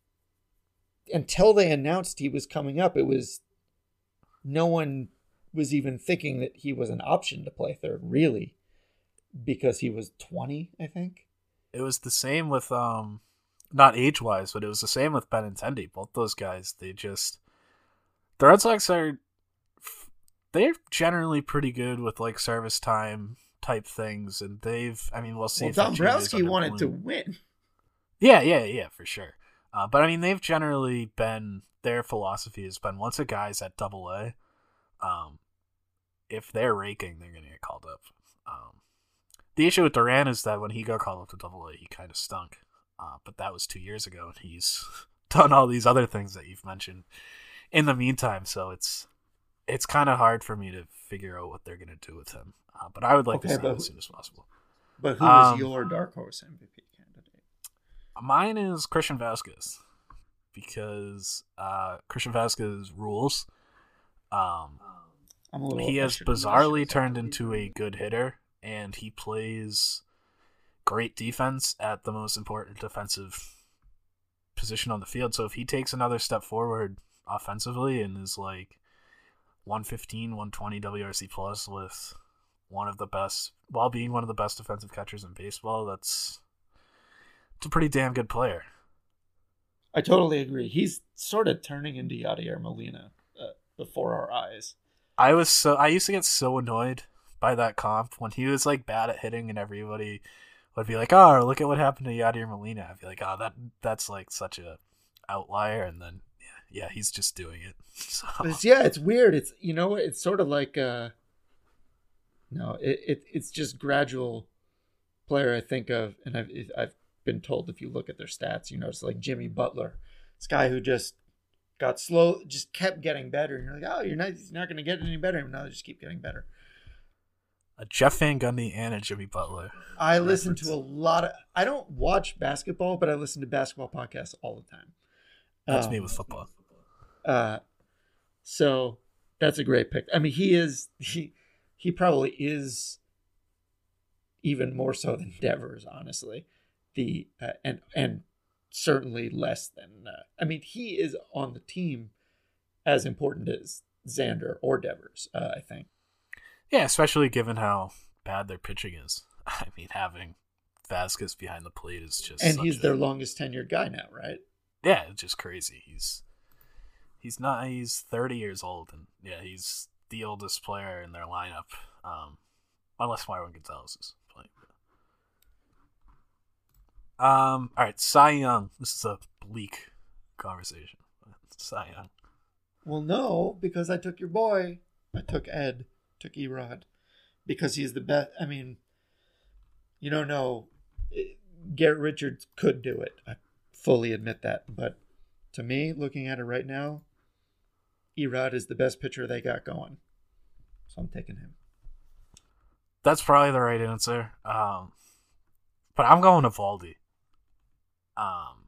until they announced he was coming up, it was no one was even thinking that he was an option to play third, really, because he was twenty, I think. It was the same with, um, not age-wise, but it was the same with Benintendi. Both those guys, they just... The Red Sox are... They're generally pretty good with, like, service time type things, and they've... I mean, we'll see well, if that Dombrowski changes wanted under to Bloom. win. Yeah, yeah, yeah, for sure. Uh, but I mean, they've generally been, their philosophy has been once a guy's at double A, um, if they're raking, they're going to get called up. Um, the issue with Durant is that when he got called up to double A, he kind of stunk. Uh, but that was two years ago, and he's done all these other things that you've mentioned in the meantime. So it's it's kind of hard for me to figure out what they're going to do with him. Uh, but I would like okay, to see but, him as soon as possible. But who um, is your dark horse M V P candidate? Mine is Christian Vasquez, because uh, Christian Vasquez rules. Um, I'm a little he has bizarrely turned into a good hitter, and he plays great defense at the most important defensive position on the field. So if he takes another step forward offensively and is like one fifteen, one twenty W R C plus with one of the best, while being one of the best defensive catchers in baseball, that's it's a pretty damn good player. I totally agree. He's sort of turning into Yadier Molina uh, before our eyes. I was so I used to get so annoyed by that comp when he was like bad at hitting and everybody would be like, oh, look at what happened to Yadier Molina. I'd be like, oh, that that's like such a outlier, and then yeah, yeah he's just doing it. So. It's, yeah, it's weird. It's you know, it's sort of like uh, no, it, it it's just gradual player I think of, and I've I've been told if you look at their stats, you know, it's like Jimmy Butler, this guy who just got slow, just kept getting better, and you're like, oh, you're not you're not going to get any better. No, they just keep getting better. A Jeff Van Gundy and a Jimmy Butler. I listen to a lot of. I don't watch basketball, but I listen to basketball podcasts all the time. That's um, me with football. Uh, so that's a great pick. I mean, he is he he probably is even more so than Devers, honestly. The uh, and and certainly less than. Uh, I mean, he is on the team as important as Xander or Devers. Uh, I think. Yeah, especially given how bad their pitching is. I mean, having Vasquez behind the plate is just and he's a, their longest tenured guy now, right? Yeah, it's just crazy. He's he's not he's thirty years old, and yeah, he's the oldest player in their lineup, um, unless Marwin Gonzalez is playing. Um, all right, Cy Young. This is a bleak conversation. Cy Young. Well, no, because I took your boy. I took Ed. Took Erod because he's the best. I mean, you don't know. Garrett Richards could do it. I fully admit that. But to me, looking at it right now, Erod is the best pitcher they got going. So I'm taking him. That's probably the right answer. Um, but I'm going to Valdi. Um,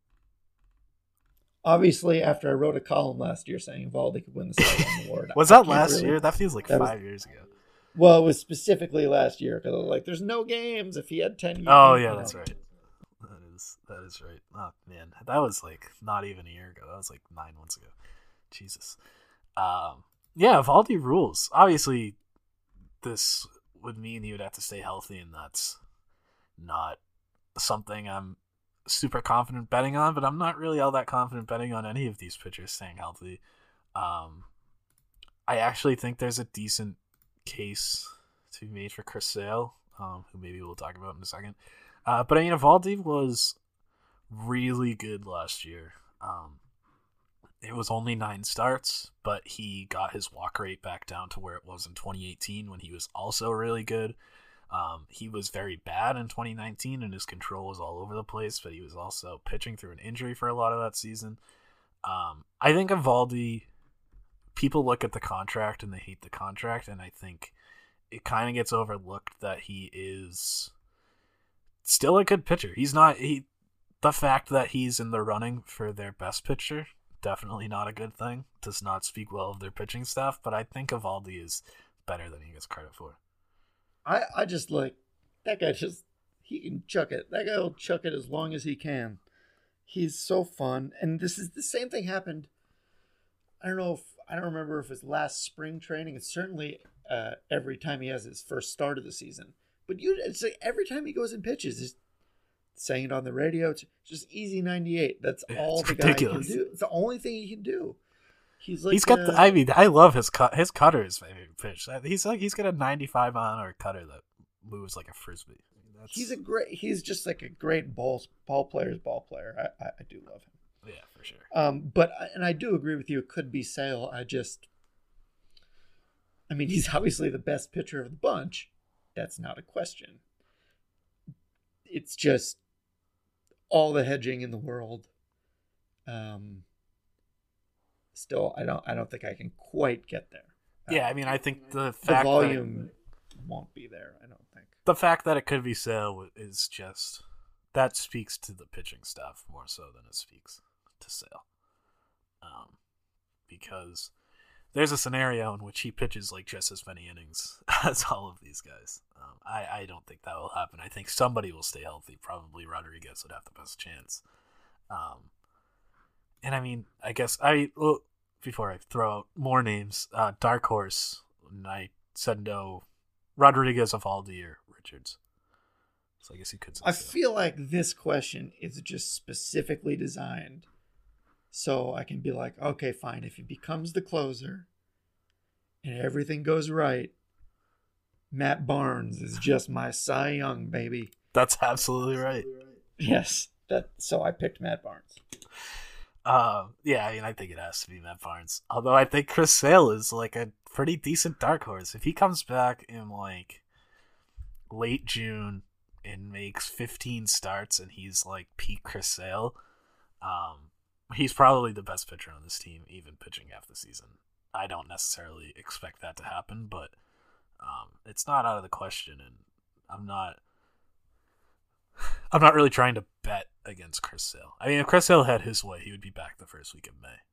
Obviously, after I wrote a column last year saying Valdi could win the Cy Young Award. Was that last really, year? That feels like that five was, years ago. Well, it was specifically last year because I was like, there's no games if he had ten years. Oh, yeah, that's right. That is that is right. Oh, man. That was like not even a year ago. That was like nine months ago. Jesus. Um, yeah, Valdi rules. Obviously, this would mean he would have to stay healthy, and that's not something I'm super confident betting on, but I'm not really all that confident betting on any of these pitchers staying healthy. Um, I actually think there's a decent case to be made for Chris Sale, um, who maybe we'll talk about in a second. Uh, but I mean, Evaldi was really good last year. Um, it was only nine starts, but he got his walk rate back down to where it was in twenty eighteen when he was also really good. Um, he was very bad in twenty nineteen, and his control was all over the place, but he was also pitching through an injury for a lot of that season. Um, I think Evaldi, people look at the contract and they hate the contract, and I think it kind of gets overlooked that he is still a good pitcher. He's not, he, the fact that he's in the running for their best pitcher, definitely not a good thing. Does not speak well of their pitching staff, but I think Evaldi is better than he gets credit for. I, I just like that guy. Just he can chuck it. That guy will chuck it as long as he can. He's so fun, and this is the same thing happened. I don't know if I don't remember if it's last spring training. It's certainly uh, every time he has his first start of the season. But you, it's like every time he goes and pitches, he's saying it on the radio. It's just easy ninety-eight. That's all it's the ridiculous. guy can do. It's the only thing he can do. He's like he's got. a, the, I mean, I love his cut. His cutter is my favorite pitch. He's like he's got a ninety-five mile an hour cutter that moves like a frisbee. that's... he's a great. He's just like a great ball ball player's ball player. I, I, I do love him. Yeah, for sure. Um, but and I do agree with you. It could be Sale. I just, I mean, he's obviously the best pitcher of the bunch. That's not a question. It's just all the hedging in the world. Um, still, I don't. I don't think I can quite get there. Yeah, I mean, I think the fact the volume that it, won't be there. I don't think the fact that it could be Sale is just that speaks to the pitching staff more so than it speaks to Sale. Um, because there's a scenario in which he pitches like just as many innings as all of these guys. Um, I, I don't think that will happen. I think somebody will stay healthy. Probably Rodriguez would have the best chance. Um, and I mean, I guess I well, before I throw out more names, uh, dark horse. And I said no, Rodriguez, Eovaldi, or Richards. So I guess you could say I so. feel like this question is just specifically designed so I can be like, okay, fine. If he becomes the closer and everything goes right, Matt Barnes is just my Cy Young, baby. That's absolutely right. Yes. That. So I picked Matt Barnes. Uh, yeah, I mean, I think it has to be Matt Barnes. Although I think Chris Sale is like a pretty decent dark horse. If he comes back in like late June and makes fifteen starts and he's like peak Chris Sale, um, he's probably the best pitcher on this team, even pitching half the season. I don't necessarily expect that to happen, but um, it's not out of the question, and I'm not. I'm not really trying to bet against Chris Sale. I mean, if Chris Sale had his way, he would be back the first week of May.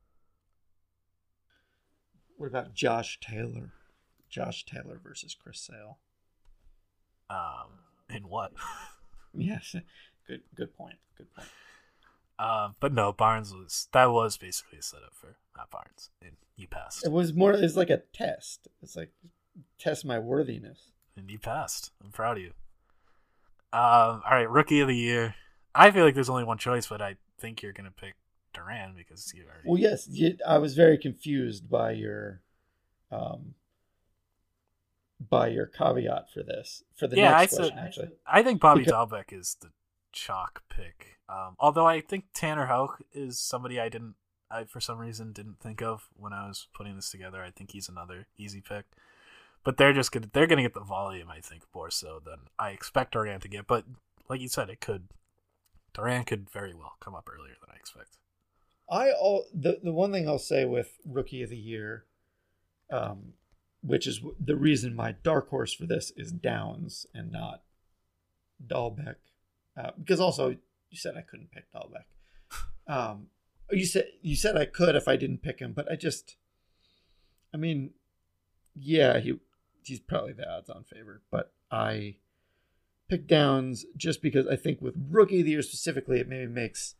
What about Josh Taylor? Josh Taylor versus Chris Sale. Um, in what? Yes, good, good point. Good point. Uh, but no, Barnes was that was basically a setup for Matt Barnes, and you passed. It was more. It's like a test. It's like test my worthiness. And you passed. I'm proud of you. Um, all right, Rookie of the Year. I feel like there's only one choice, but I think you're gonna pick Duran because you already. Well, yes, you, I was very confused by your, um, by your caveat for this for the yeah, next I question. said, Actually, I think Bobby because... Dahlbeck is the chalk pick. Um, although I think Tanner Houck is somebody I didn't, I for some reason didn't think of when I was putting this together. I think he's another easy pick. But they're just gonna they're gonna get the volume, I think, more so than I expect Duran to get. But like you said, it could Duran could very well come up earlier than I expect. I all the the one thing I'll say with Rookie of the Year, um, which is the reason my dark horse for this is Downs and not Dahlbeck, uh, because also you said I couldn't pick Dahlbeck. Um, you said you said I could if I didn't pick him, but I just, I mean, yeah, he. He's probably the odds-on favorite, but I picked Downs just because I think with Rookie of the Year specifically, it maybe makes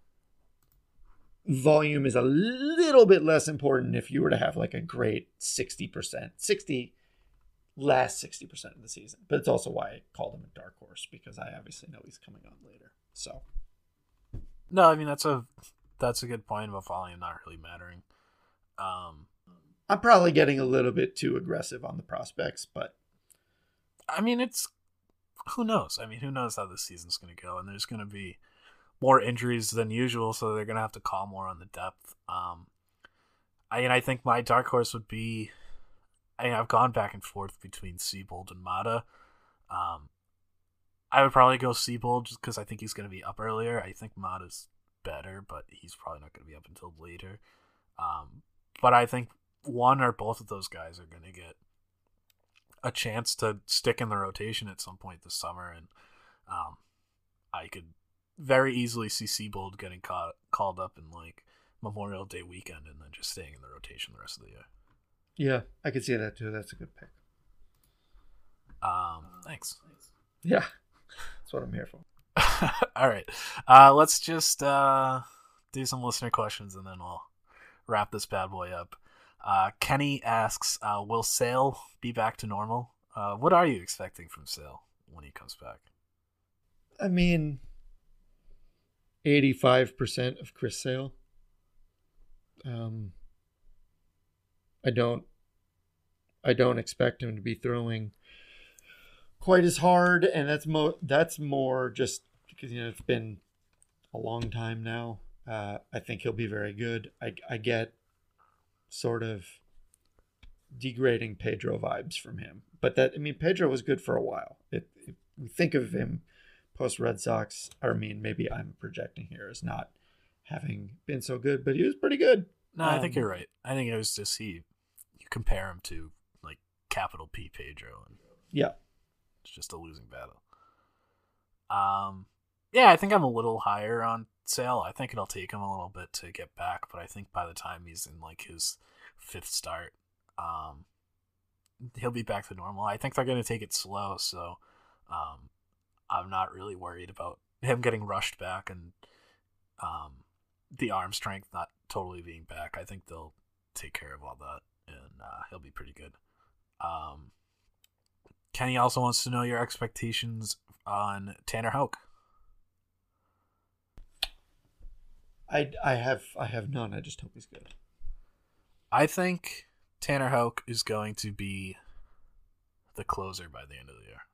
volume is a little bit less important if you were to have like a great sixty percent, sixty last sixty percent of the season. But it's also why I called him a dark horse because I obviously know he's coming on later. So no, I mean that's a that's a good point about volume not really mattering. Um. I'm probably getting a little bit too aggressive on the prospects, but I mean, it's who knows? I mean, who knows how this season's going to go? And there's going to be more injuries than usual, so they're going to have to call more on the depth. Um, I and I think my dark horse would be. I mean, I've gone back and forth between Seabold and Mata. Um, I would probably go Seabold just because I think he's going to be up earlier. I think Mata's better, but he's probably not going to be up until later. Um, but I think. One or both of those guys are going to get a chance to stick in the rotation at some point this summer, and um, I could very easily see Seabold getting caught, called up in like Memorial Day weekend and then just staying in the rotation the rest of the year. Yeah, I could see that too. That's a good pick. Um, thanks. Yeah, that's what I'm here for. All right, uh, let's just uh, do some listener questions and then we'll wrap this bad boy up. Uh, Kenny asks, uh, will Sale be back to normal? Uh, what are you expecting from Sale when he comes back? I mean, eighty-five percent of Chris Sale. Um, I don't, I don't expect him to be throwing quite as hard, and that's mo that's more just because, you know, it's been a long time now. Uh, I think he'll be very good. I I get sort of degrading Pedro vibes from him, but that I mean Pedro was good for a while. It, it, we think of him post Red Sox. I mean, maybe I'm projecting here as not having been so good, but he was pretty good. No, um, I think you're right. I think it was just he. You compare him to like capital P Pedro, and yeah, it's just a losing battle. Um, yeah, I think I'm a little higher on Sale. I think it'll take him a little bit to get back, but I think by the time he's in like his fifth start, um, he'll be back to normal. I think they're going to take it slow, so um, I'm not really worried about him getting rushed back and um, the arm strength not totally being back. I think they'll take care of all that, and uh, he'll be pretty good. Um, Kenny also wants to know your expectations on Tanner Houck. I, I have I have none. I just hope he's good. I think Tanner Houck is going to be the closer by the end of the year.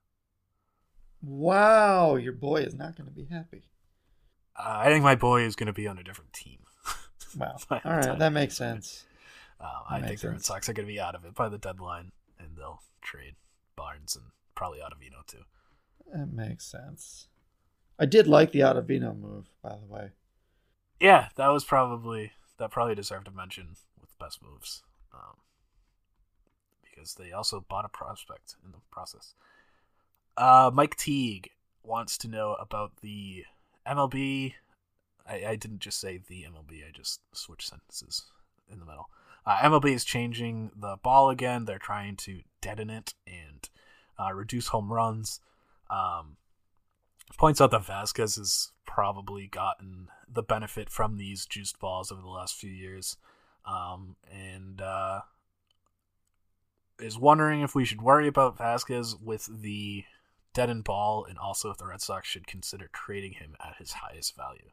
Wow, your boy is not going to be happy. Uh, I think my boy is going to be on a different team. Wow. All right, that makes sense. Um, I think the Red Sox are going to be out of it by the deadline, and they'll trade Barnes and probably Ottavino too. That makes sense. I did like the Ottavino move, by the way. Yeah, that was probably that probably deserved a mention with best moves, um, because they also bought a prospect in the process. Uh, Mike Teague wants to know about the M L B. I, I didn't just say the M L B. I just switched sentences in the middle. Uh, M L B is changing the ball again. They're trying to deaden it and uh, reduce home runs. Um, points out that Vasquez has probably gotten the benefit from these juiced balls over the last few years, um, and uh, is wondering if we should worry about Vasquez with the deadened ball, and also if the Red Sox should consider trading him at his highest value.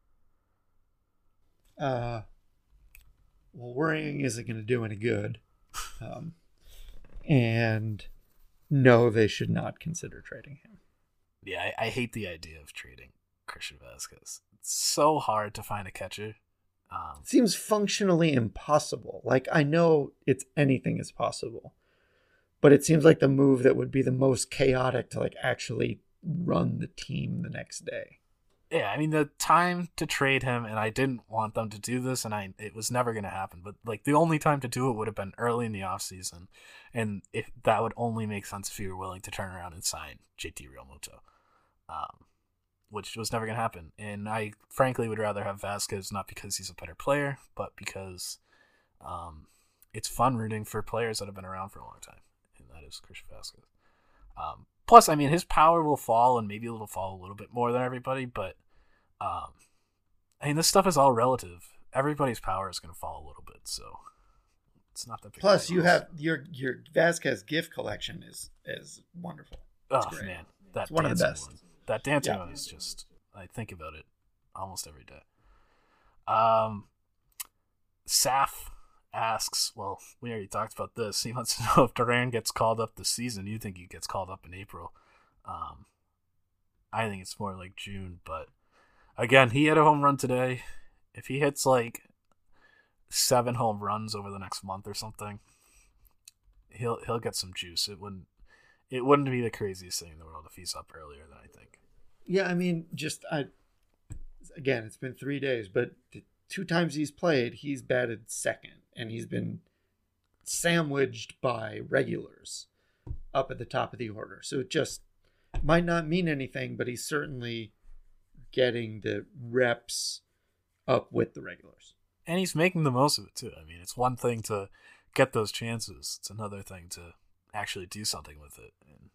Uh, well, worrying isn't going to do any good. Um, and no, they should not consider trading him. Yeah, I, I hate the idea of trading Christian Vasquez. It's so hard to find a catcher. Um, Seems functionally impossible. Like, I know it's anything is possible, but it seems like the move that would be the most chaotic to like actually run the team the next day. Yeah, I mean, the time to trade him, and I didn't want them to do this, and I it was never going to happen, but like the only time to do it would have been early in the offseason, and if that would only make sense if you were willing to turn around and sign J T Realmuto, um, which was never going to happen. And I frankly would rather have Vasquez, not because he's a better player, but because um, it's fun rooting for players that have been around for a long time, and that is Christian Vasquez. Um, Plus, I mean, his power will fall, and maybe it'll fall a little bit more than everybody, but um, I mean, this stuff is all relative. Everybody's power is going to fall a little bit, so it's not that big. Plus, you have your your Vasquez gift collection is is wonderful. It's oh great. man, that it's one of the best. One, that dancing yeah. one is just, I think about it almost every day. Um, Saf asks, well, we already talked about this. He wants to know if Duran gets called up this season. You think he gets called up in April? Um, I think it's more like June, but again, he had a home run today. If he hits like seven home runs over the next month or something, he'll he'll get some juice. It wouldn't it wouldn't be the craziest thing in the world if he's up earlier than I think. Yeah, I mean, just I again, it's been three days, but the two times he's played, he's batted second. And he's been sandwiched by regulars up at the top of the order. So it just might not mean anything, but he's certainly getting the reps up with the regulars. And he's making the most of it, too. I mean, it's one thing to get those chances. It's another thing to actually do something with it. And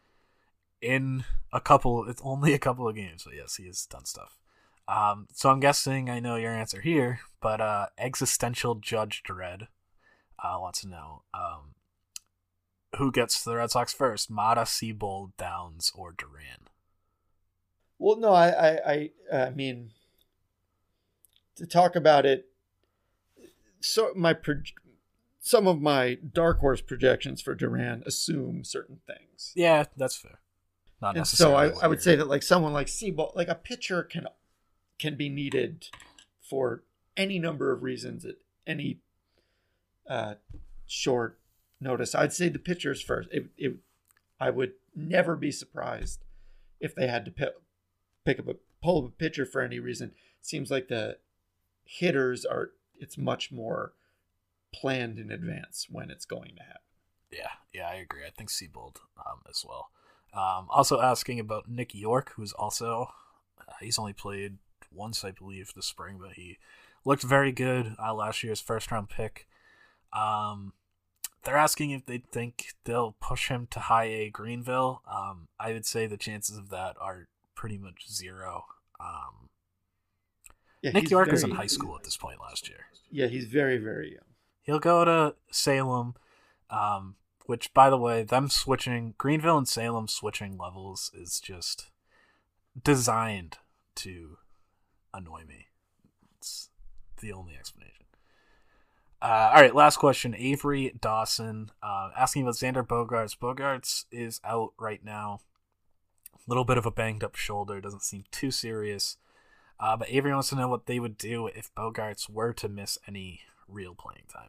in a couple, it's only a couple of games, but yes, he has done stuff. Um, so I'm guessing I know your answer here, but uh, Existential Judge Dredd uh, wants to know um, who gets the Red Sox first, Mata, Seabold, Downs, or Duran? Well, no, I, I, I, I mean, to talk about it, so my pro- some of my dark horse projections for Duran assume certain things. Yeah, that's fair. Not and so necessarily. I, I would say that like someone like Seabold, like a pitcher can can be needed for any number of reasons at any uh, short notice. I'd say the pitchers first. It, it, I would never be surprised if they had to pick, pick up a pull up a pitcher for any reason. It seems like the hitters are. It's much more planned in advance when it's going to happen. Yeah, yeah, I agree. I think Seabold um, as well. Um, also asking about Nick York, who's also uh, he's only played once, I believe, this spring, but he looked very good uh, last year's first round pick. Um, they're asking if they think they'll push him to high A Greenville. Um, I would say the chances of that are pretty much zero. Um, yeah, Nick York very, was in high school at this point last year. Yeah, he's very, very young. He'll go to Salem, um, which, by the way, them switching, Greenville and Salem switching levels is just designed to annoy me. It's the only explanation. Uh, all right, last question. Avery Dawson uh, asking about Xander Bogaerts. Bogaerts is out right now. A little bit of a banged up shoulder. Doesn't seem too serious. Uh, but Avery wants to know what they would do if Bogaerts were to miss any real playing time.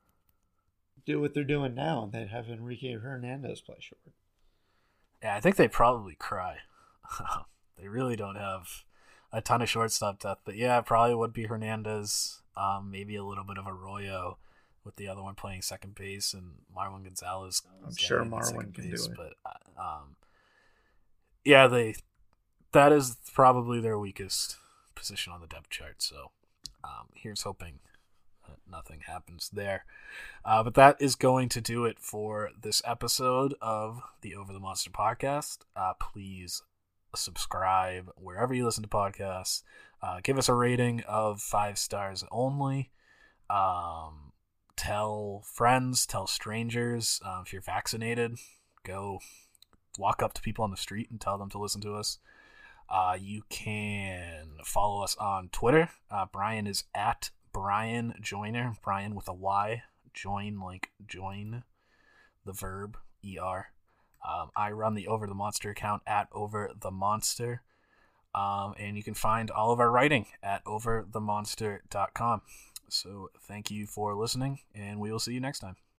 Do what they're doing now, and they'd have Enrique Hernandez play short. Yeah, I think they probably cry. They really don't have a ton of shortstop depth, but yeah, it probably would be Hernandez, um, maybe a little bit of Arroyo, with the other one playing second base, and Marwin Gonzalez. I'm sure Marwin can base, do it. But um, yeah, they that is probably their weakest position on the depth chart. So um, here's hoping that nothing happens there. Uh, but that is going to do it for this episode of the Over the Monster podcast. Uh, please subscribe wherever you listen to podcasts. Uh, give us a rating of five stars only. Um, tell friends, tell strangers. Uh, if you're vaccinated, go walk up to people on the street and tell them to listen to us. Uh, you can follow us on Twitter. Uh, Brian is at Brian Joiner. Brian with a Y. Join, like join, the verb, E R. Um, I run the Over the Monster account at Over the Monster. Um, and you can find all of our writing at over the monster dot com. So thank you for listening, and we will see you next time.